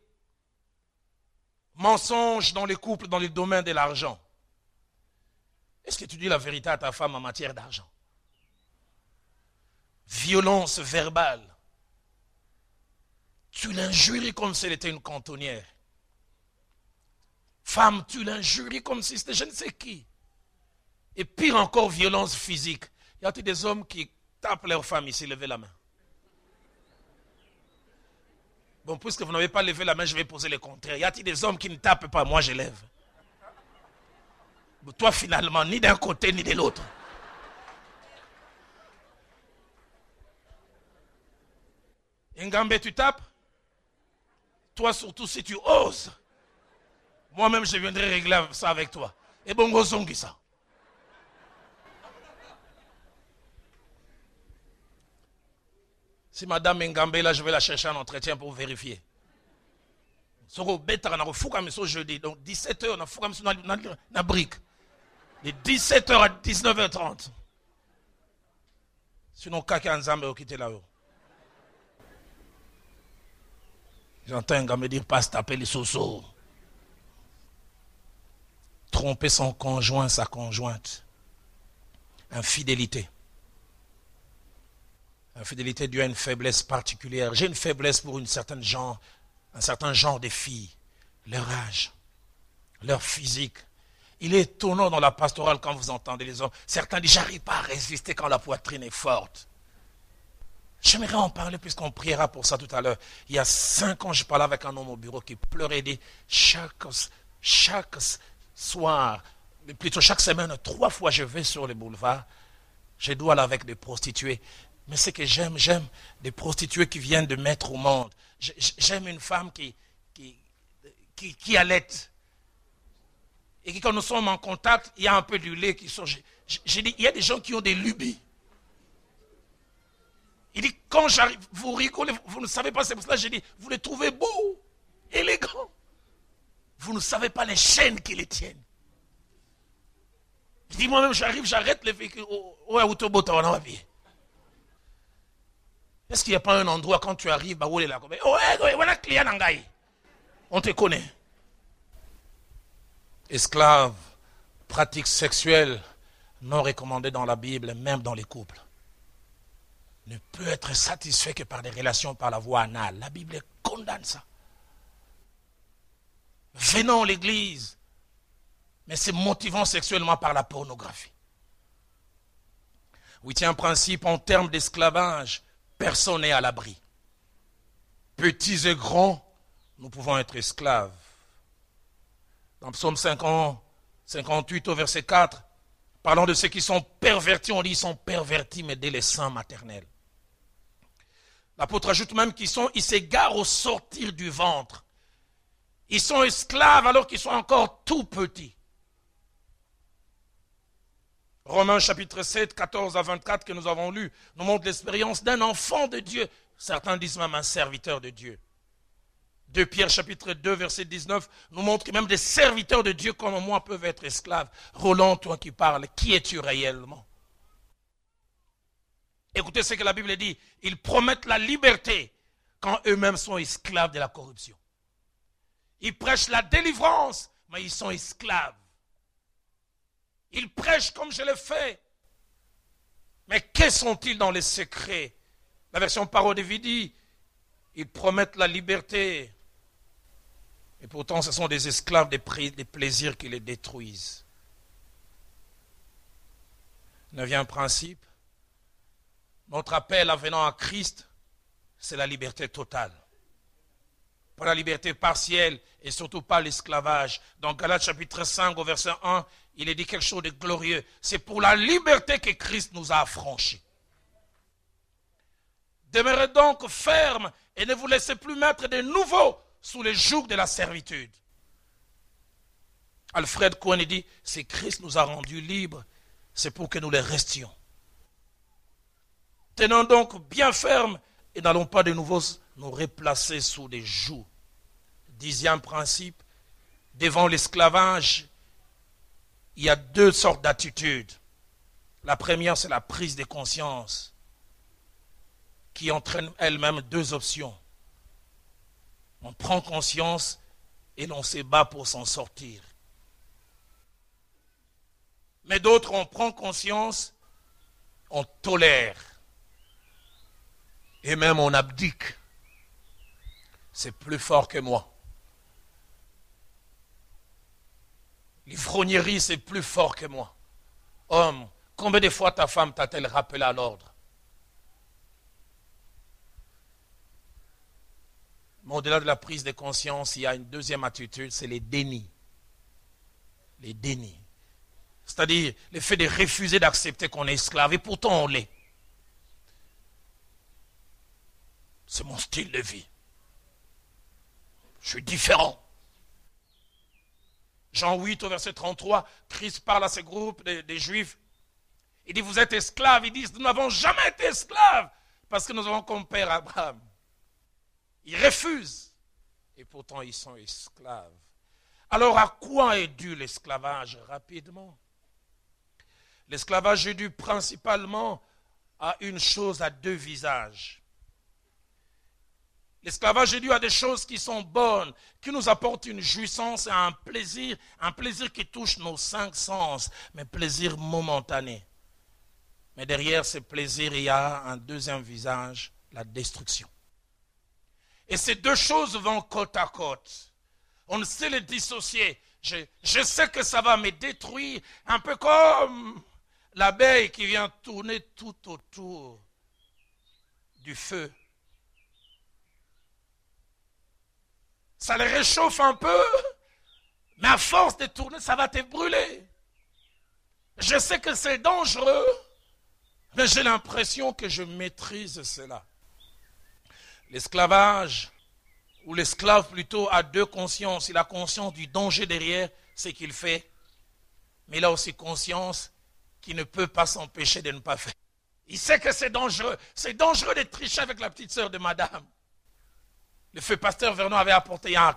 Mensonge dans les couples, dans le domaine de l'argent. Est-ce que tu dis la vérité à ta femme en matière d'argent? Violence verbale. Tu l'injuries comme si elle était une cantonnière. Femme, tu l'injuries comme si c'était je ne sais qui. Et pire encore, violence physique. Y a-t-il des hommes qui tapent leur femme ici? Levez la main. Bon, puisque vous n'avez pas levé la main, je vais poser le contraire. Y a-t-il des hommes qui ne tapent pas? Moi, je lève. Bon, toi, finalement, ni d'un côté, ni de l'autre. Ngambe, tu tapes? Toi, surtout, si tu oses. Moi-même, je viendrai régler ça avec toi. Et bon, gozongi ça. Si madame Ngambe là, je vais la chercher en entretien pour vérifier. Soko beta na refuka miso jeudi. Donc 17h on a fuka miso na brique. De 17h à 19h30. Sinon kaka nzambe okite là-haut. J'entends Ngambe dire pas se taper les sosos. Tromper son conjoint, sa conjointe. Infidélité. Infidélité due à une faiblesse particulière. J'ai une faiblesse pour un certain genre de filles. Leur âge, leur physique. Il est étonnant dans la pastorale quand vous entendez les hommes. Certains disent, j'arrive pas à résister quand la poitrine est forte. J'aimerais en parler puisqu'on priera pour ça tout à l'heure. Il y a 5 ans, je parlais avec un homme au bureau qui pleurait et dit, chaque soir, plutôt chaque semaine, 3 fois je vais sur les boulevards. Je dois aller avec des prostituées. Mais ce que j'aime des prostituées qui viennent de mettre au monde. J'aime une femme qui allaite. Et qui, quand nous sommes en contact, il y a un peu du lait qui sort. J'ai dit, il y a des gens qui ont des lubies. Il dit, quand j'arrive, vous rigolez, vous ne savez pas, c'est pour cela que j'ai dit, vous les trouvez beaux, élégants. Vous ne savez pas les chaînes qui les tiennent. Je dis moi-même, j'arrive, j'arrête les véhicules. Est-ce qu'il n'y a pas un endroit quand tu arrives, bah, où est là? On te connaît. Esclave, pratique sexuelle non recommandée dans la Bible, même dans les couples, ne peut être satisfait que par des relations par la voie anale. La Bible condamne ça. Venons à l'église, mais se motivant sexuellement par la pornographie. Huitième principe, en termes d'esclavage, personne n'est à l'abri. Petits et grands, nous pouvons être esclaves. Dans Psaume 58 au verset 4, parlant de ceux qui sont pervertis, on dit qu'ils sont pervertis, mais dès les seins maternels. L'apôtre ajoute même ils s'égarent au sortir du ventre. Ils sont esclaves alors qu'ils sont encore tout petits. Romains chapitre 7, 14 à 24 que nous avons lu, nous montre l'expérience d'un enfant de Dieu. Certains disent même un serviteur de Dieu. 2 Pierre chapitre 2 verset 19 nous montre que même des serviteurs de Dieu comme moi peuvent être esclaves. Roland, toi qui parles, qui es-tu réellement? Écoutez ce que la Bible dit. Ils promettent la liberté quand eux-mêmes sont esclaves de la corruption. Ils prêchent la délivrance, mais ils sont esclaves. Ils prêchent comme je l'ai fait. Mais que sont-ils dans les secrets? La version Parole de vie dit, ils promettent la liberté. Et pourtant, ce sont des esclaves des plaisirs qui les détruisent. 9e principe. Notre appel à venant à Christ, c'est la liberté totale. Pas la liberté partielle et surtout pas l'esclavage. Dans Galates chapitre 5 au verset 1, il est dit quelque chose de glorieux. C'est pour la liberté que Christ nous a affranchis. Demeurez donc fermes et ne vous laissez plus mettre de nouveau sous les jougs de la servitude. Alfred Cohen dit, si Christ nous a rendus libres, c'est pour que nous les restions. Tenons donc bien ferme et n'allons pas de nouveau nous replacer sous des jougs. 10e principe, devant l'esclavage, il y a 2 sortes d'attitudes. La première, c'est la prise de conscience, qui entraîne elle-même 2 options. On prend conscience et l'on se bat pour s'en sortir. Mais d'autres, on prend conscience, on tolère. Et même on abdique. C'est plus fort que moi. L'ivrognerie, c'est plus fort que moi. Homme, combien de fois ta femme t'a-t-elle rappelé à l'ordre? Mais au-delà de la prise de conscience, il y a une 2e attitude, c'est les dénis. Les dénis. C'est-à-dire le fait de refuser d'accepter qu'on est esclave, et pourtant on l'est. C'est mon style de vie. Je suis différent. Jean 8 au verset 33, Christ parle à ce groupe des Juifs. Il dit, vous êtes esclaves. Ils disent, nous n'avons jamais été esclaves parce que nous avons comme père Abraham. Ils refusent. Et pourtant, ils sont esclaves. Alors, à quoi est dû l'esclavage? Rapidement. L'esclavage est dû principalement à une chose à 2 visages. L'esclavage est dû à des choses qui sont bonnes, qui nous apportent une jouissance et un plaisir qui touche nos 5 sens, mais plaisir momentané. Mais derrière ce plaisir, il y a un 2e visage, la destruction. Et ces 2 choses vont côte à côte. On ne sait les dissocier. Je sais que ça va me détruire, un peu comme l'abeille qui vient tourner tout autour du feu. Ça les réchauffe un peu, mais à force de tourner, ça va te brûler. Je sais que c'est dangereux, mais j'ai l'impression que je maîtrise cela. L'esclavage, ou l'esclave plutôt, a 2 consciences. Il a conscience du danger derrière ce qu'il fait, mais il a aussi conscience qu'il ne peut pas s'empêcher de ne pas faire. Il sait que c'est dangereux. C'est dangereux de tricher avec la petite sœur de madame. Le feu pasteur Vernon avait apporté il y a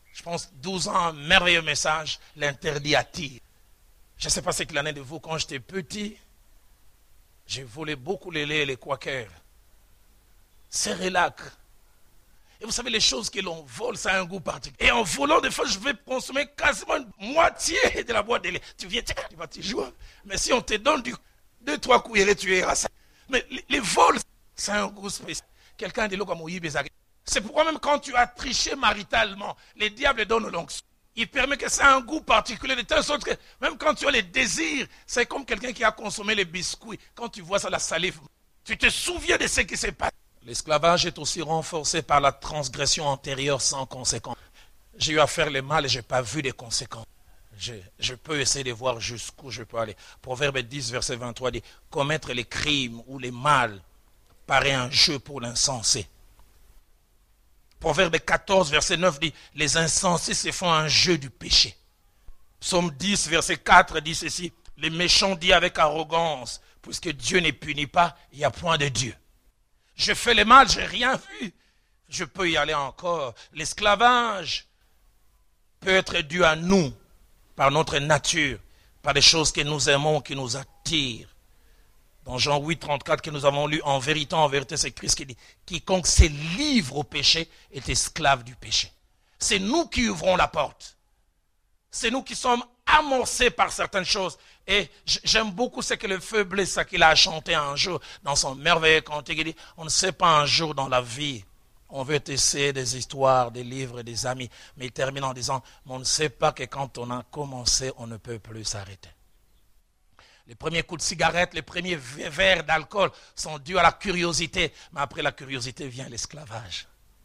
Je pense 12 ans, un merveilleux message, l'interdit attire. Je ne sais pas ce qu'il en est de vous, quand j'étais petit, j'ai volé beaucoup les laits et les quakers. C'est relax. Et vous savez, les choses que l'on vole, ça a un goût particulier. Et en volant, des fois, je vais consommer quasiment une moitié de la boîte de lait. Tu viens, tu vas te jouer. Mais si on te donne 2-3 cuillerées, tu iras ça. Mais les vols, ça a un goût spécial. Quelqu'un dit, comme c'est pourquoi même quand tu as triché maritalement, les diables donnent l'onction. Il permet que ça ait un goût particulier, de telle sorte que même quand tu as les désirs, c'est comme quelqu'un qui a consommé les biscuits. Quand tu vois ça, la salive, tu te souviens de ce qui s'est passé. L'esclavage est aussi renforcé par la transgression antérieure sans conséquence. J'ai eu à faire le mal et je n'ai pas vu de conséquences. Je peux essayer de voir jusqu'où je peux aller. Proverbe 10, verset 23 dit, commettre les crimes ou les mal paraît un jeu pour l'insensé. Proverbe 14, verset 9 dit, les insensés se font un jeu du péché. Psaume 10, verset 4 dit ceci, les méchants disent avec arrogance, puisque Dieu ne punit pas, il n'y a point de Dieu. Je fais le mal, je n'ai rien vu. Je peux y aller encore. L'esclavage peut être dû à nous, par notre nature, par des choses que nous aimons, qui nous attirent. Dans Jean 8, 34 que nous avons lu, en vérité, c'est Christ qui dit, quiconque se livre au péché est esclave du péché. C'est nous qui ouvrons la porte. C'est nous qui sommes amorcés par certaines choses. Et j'aime beaucoup ce que le feu Blessa qu'il a chanté un jour dans son merveilleux cantique. Il dit, on ne sait pas un jour dans la vie, on veut essayer des histoires, des livres, des amis. Mais il termine en disant, mais on ne sait pas que quand on a commencé, on ne peut plus s'arrêter. Les premiers coups de cigarette, les premiers verres d'alcool sont dus à la curiosité. Mais après la curiosité vient l'esclavage.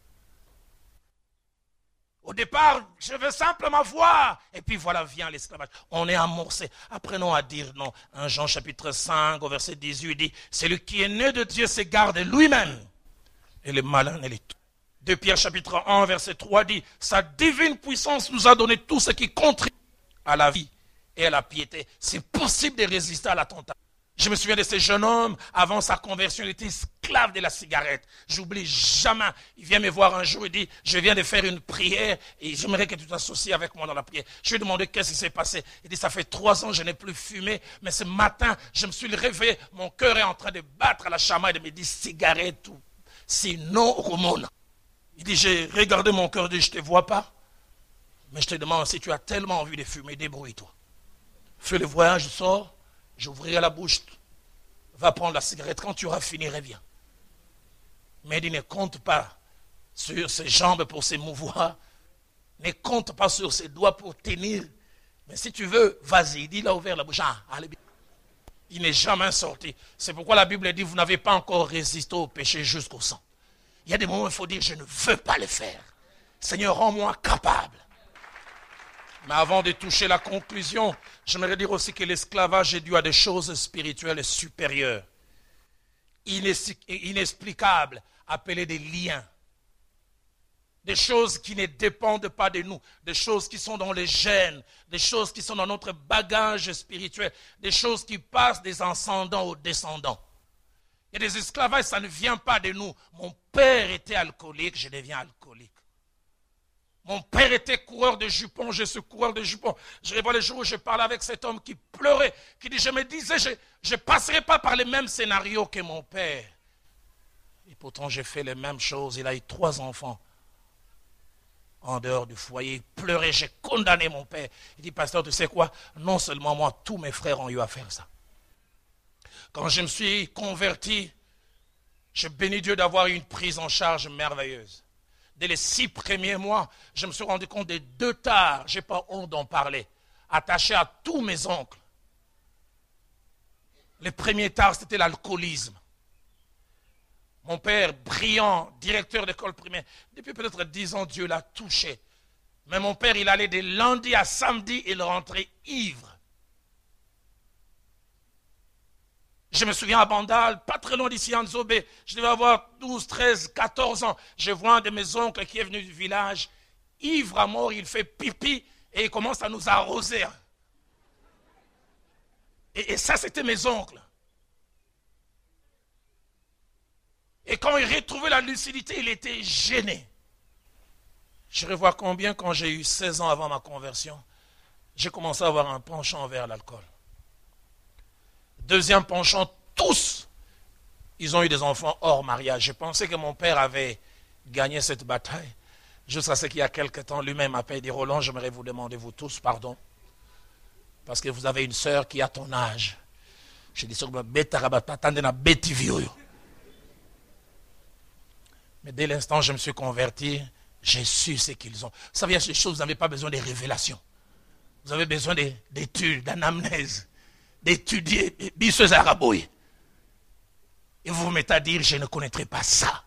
Au départ, je veux simplement voir. Et puis voilà, vient l'esclavage. On est amorcé. Apprenons à dire non. 1 Jean chapitre 5, au verset 18, dit, celui qui est né de Dieu se garde lui-même. Et le malin ne l'est tout. 2 Pierre chapitre 1, verset 3 dit, sa divine puissance nous a donné tout ce qui contribue à la vie et à la piété. C'est possible de résister à la tentation. Je me souviens de ce jeune homme, avant sa conversion, il était esclave de la cigarette. J'oublie jamais. Il vient me voir un jour et dit, je viens de faire une prière et j'aimerais que tu t'associes avec moi dans la prière. Je lui ai demandé qu'est-ce qui s'est passé. Il dit, ça fait 3 ans que je n'ai plus fumé, mais ce matin, je me suis réveillé, mon cœur est en train de battre à la chamaille de me dire, cigarette ou sinon hormone. Il dit, j'ai regardé mon cœur, je ne te vois pas, mais je te demande si tu as tellement envie de fumer, débrouille-toi. Fais le voyage, sors. J'ouvrirai la bouche, va prendre la cigarette, quand tu auras fini, reviens. Mais il ne compte pas sur ses jambes pour s'émouvoir, ne compte pas sur ses doigts pour tenir. Mais si tu veux, vas-y, il a ouvert la bouche, allez bien. Il n'est jamais sorti. C'est pourquoi la Bible dit, vous n'avez pas encore résisté au péché jusqu'au sang. Il y a des moments où il faut dire, je ne veux pas le faire. Seigneur, rends-moi capable. Mais avant de toucher la conclusion, j'aimerais dire aussi que l'esclavage est dû à des choses spirituelles supérieures, inexplicables, appelées des liens. Des choses qui ne dépendent pas de nous, des choses qui sont dans les gènes, des choses qui sont dans notre bagage spirituel, des choses qui passent des ascendants aux descendants. Il y a des esclavages, ça ne vient pas de nous. Mon père était alcoolique, je deviens alcoolique. Mon père était coureur de jupons, je suis coureur de jupons. Je revois les jours où je parlais avec cet homme qui pleurait, qui dit, je me disais, je ne passerai pas par les mêmes scénarios que mon père. Et pourtant, j'ai fait les mêmes choses. Il a eu 3 enfants en dehors du foyer. Il pleurait, j'ai condamné mon père. Il dit, pasteur, tu sais quoi? Non seulement moi, tous mes frères ont eu à faire ça. Quand je me suis converti, je bénis Dieu d'avoir eu une prise en charge merveilleuse. Dès les 6 premiers mois, je me suis rendu compte des 2 tares, je n'ai pas honte d'en parler, attachés à tous mes oncles. Les premiers tares, c'était l'alcoolisme. Mon père, brillant, directeur d'école primaire, depuis peut-être 10 ans, Dieu l'a touché. Mais mon père, il allait de lundi à samedi, il rentrait ivre. Je me souviens à Bandal, pas très loin d'ici, en Nzobé, je devais avoir 12, 13, 14 ans. Je vois un de mes oncles qui est venu du village, ivre à mort, il fait pipi et il commence à nous arroser. Et ça, c'était mes oncles. Et quand il retrouvait la lucidité, il était gêné. Je revois combien quand j'ai eu 16 ans avant ma conversion, j'ai commencé à avoir un penchant vers l'alcool. Deuxième penchant, tous, ils ont eu des enfants hors mariage. Je pensais que mon père avait gagné cette bataille. Jusqu'à ce qu'il y a quelque temps, lui-même m'appelle et dit, Roland, j'aimerais vous demander, vous tous, pardon. Parce que vous avez une sœur qui a ton âge. J'ai dit, mais dès l'instant où je me suis converti, j'ai su ce qu'ils ont. Vous savez, il y a des choses, vous n'avez pas besoin des révélations. Vous avez besoin d'études, d'anamnèse, d'étudier, bisous arabouilles. Et vous vous mettez à dire, je ne connaîtrai pas ça.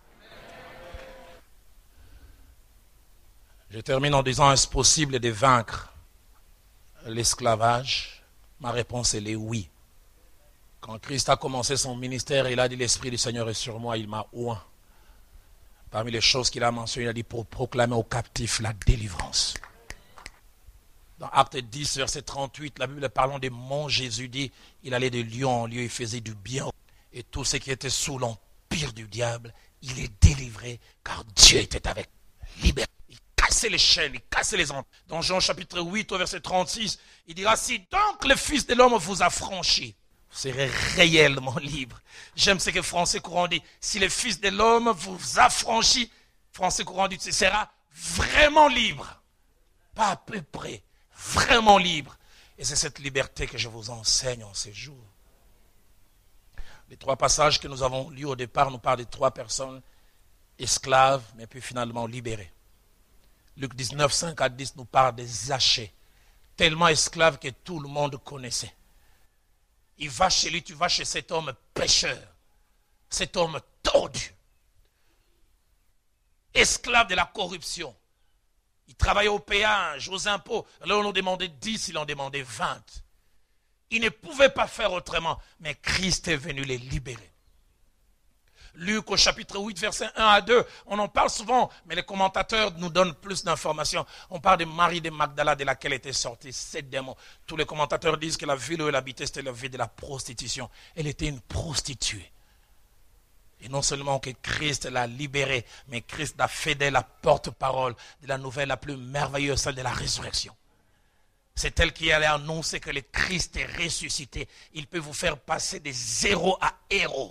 Je termine en disant, est-ce possible de vaincre l'esclavage? Ma réponse, elle est oui. Quand Christ a commencé son ministère, il a dit, l'Esprit du Seigneur est sur moi, il m'a oint. Parmi les choses qu'il a mentionnées, il a dit, pour proclamer aux captifs la délivrance. Dans Acte 10, verset 38, la Bible parlant des monts, Jésus dit, il allait de lieu en lieu, il faisait du bien. Et tous ceux qui étaient sous l'empire du diable, il est délivré, car Dieu était avec lui. Il cassait les chaînes, il cassait les empêches. Dans Jean chapitre 8, au verset 36, il dira, si donc le Fils de l'homme vous a franchi, vous serez réellement libre. J'aime ce que Français courant dit, si le Fils de l'homme vous a franchi, Français courant dit, tu seras vraiment libre. Pas à peu près, vraiment libre. Et c'est cette liberté que je vous enseigne en ces jours. Les trois passages que nous avons lus au départ nous parlent de trois personnes esclaves, mais puis finalement libérées. Luc 19, 5 à 10 nous parle des Zachée, tellement esclaves que tout le monde connaissait. Il va chez lui, tu vas chez cet homme pécheur, cet homme tordu, esclave de la corruption. Il travaillait au péage, aux impôts. Là, on en demandait 10, il en demandait 20. Il ne pouvait pas faire autrement, mais Christ est venu les libérer. Luc au chapitre 8, verset 1 à 2, on en parle souvent, mais les commentateurs nous donnent plus d'informations. On parle de Marie de Magdala, de laquelle étaient sortis 7 démons. Tous les commentateurs disent que la ville où elle habitait, c'était la ville de la prostitution. Elle était une prostituée. Et non seulement que Christ l'a libérée, mais Christ a fait d'elle la porte-parole de la nouvelle la plus merveilleuse, celle de la résurrection. C'est elle qui allait annoncer que le Christ est ressuscité. Il peut vous faire passer de zéro à héros.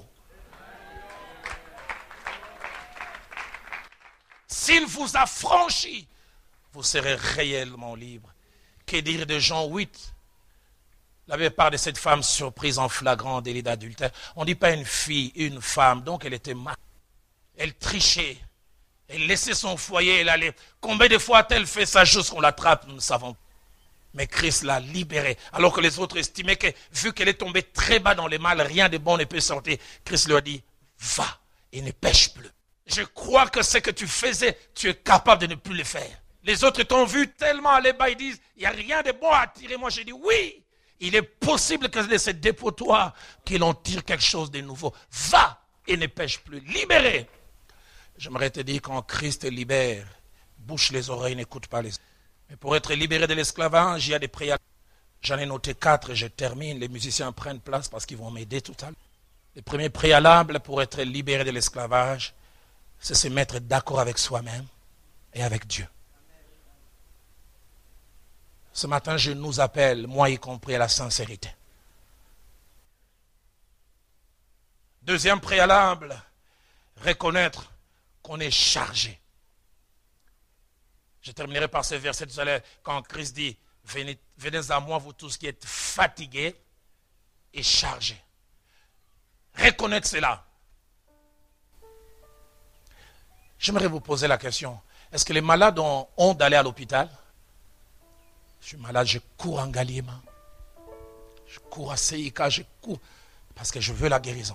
S'il vous a franchi, vous serez réellement libre. Que dire de Jean 8? La Bible parle de cette femme surprise en flagrant délit d'adultère. On ne dit pas une fille, une femme. Donc elle était mariée. Elle trichait. Elle laissait son foyer, elle allait. Combien de fois a-t-elle fait ça juste qu'on l'attrape? Nous ne savons pas. Mais Christ l'a libérée. Alors que les autres estimaient que, vu qu'elle est tombée très bas dans le mal, rien de bon ne peut sortir. Christ leur dit, va et ne pêche plus. Je crois que ce que tu faisais, tu es capable de ne plus le faire. Les autres t'ont vu tellement aller bas, ils disent, il n'y a rien de bon à tirer. Moi, j'ai dit, oui, il est possible que de ce dépotoir, qu'il en tire quelque chose de nouveau. Va et ne pêche plus. Libéré. J'aimerais te dire, quand Christ te libère, bouche les oreilles, n'écoute pas les oreilles. Mais pour être libéré de l'esclavage, il y a des préalables. J'en ai noté 4 et je termine. Les musiciens prennent place parce qu'ils vont m'aider tout à l'heure. Le premier préalable pour être libéré de l'esclavage, c'est se mettre d'accord avec soi-même et avec Dieu. Ce matin, je nous appelle, moi y compris, à la sincérité. Deuxième préalable, reconnaître qu'on est chargé. Je terminerai par ce verset tout à l'heure, quand Christ dit, venez à moi, vous tous qui êtes fatigués et chargés. Reconnaître cela. J'aimerais vous poser la question, est-ce que les malades ont honte d'aller à l'hôpital? Je suis malade, je cours en Galliema. Je cours à CIK, je cours parce que je veux la guérison.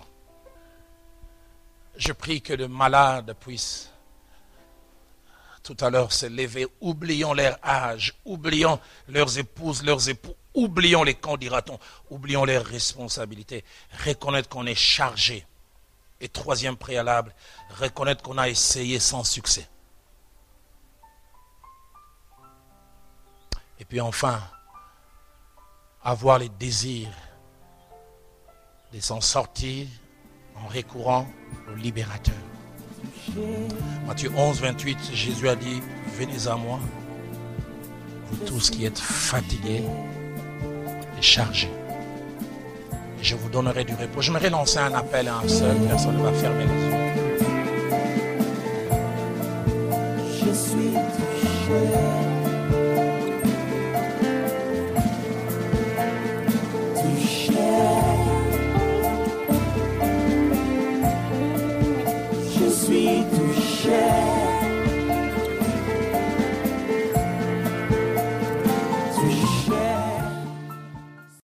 Je prie que les malades puissent tout à l'heure se lever, oublions leur âge, oublions leurs épouses, leurs époux, oublions les candidatons, oublions leurs responsabilités, reconnaître qu'on est chargé. Et troisième préalable, reconnaître qu'on a essayé sans succès. Et puis enfin, avoir les désirs de s'en sortir en recourant au libérateur. Matthieu 11, 28, Jésus a dit, venez à moi, vous tous qui êtes fatigués et chargés. Et je vous donnerai du repos. J'aimerais lancer un appel à un seul, personne ne va fermer les yeux.
Je suis touché.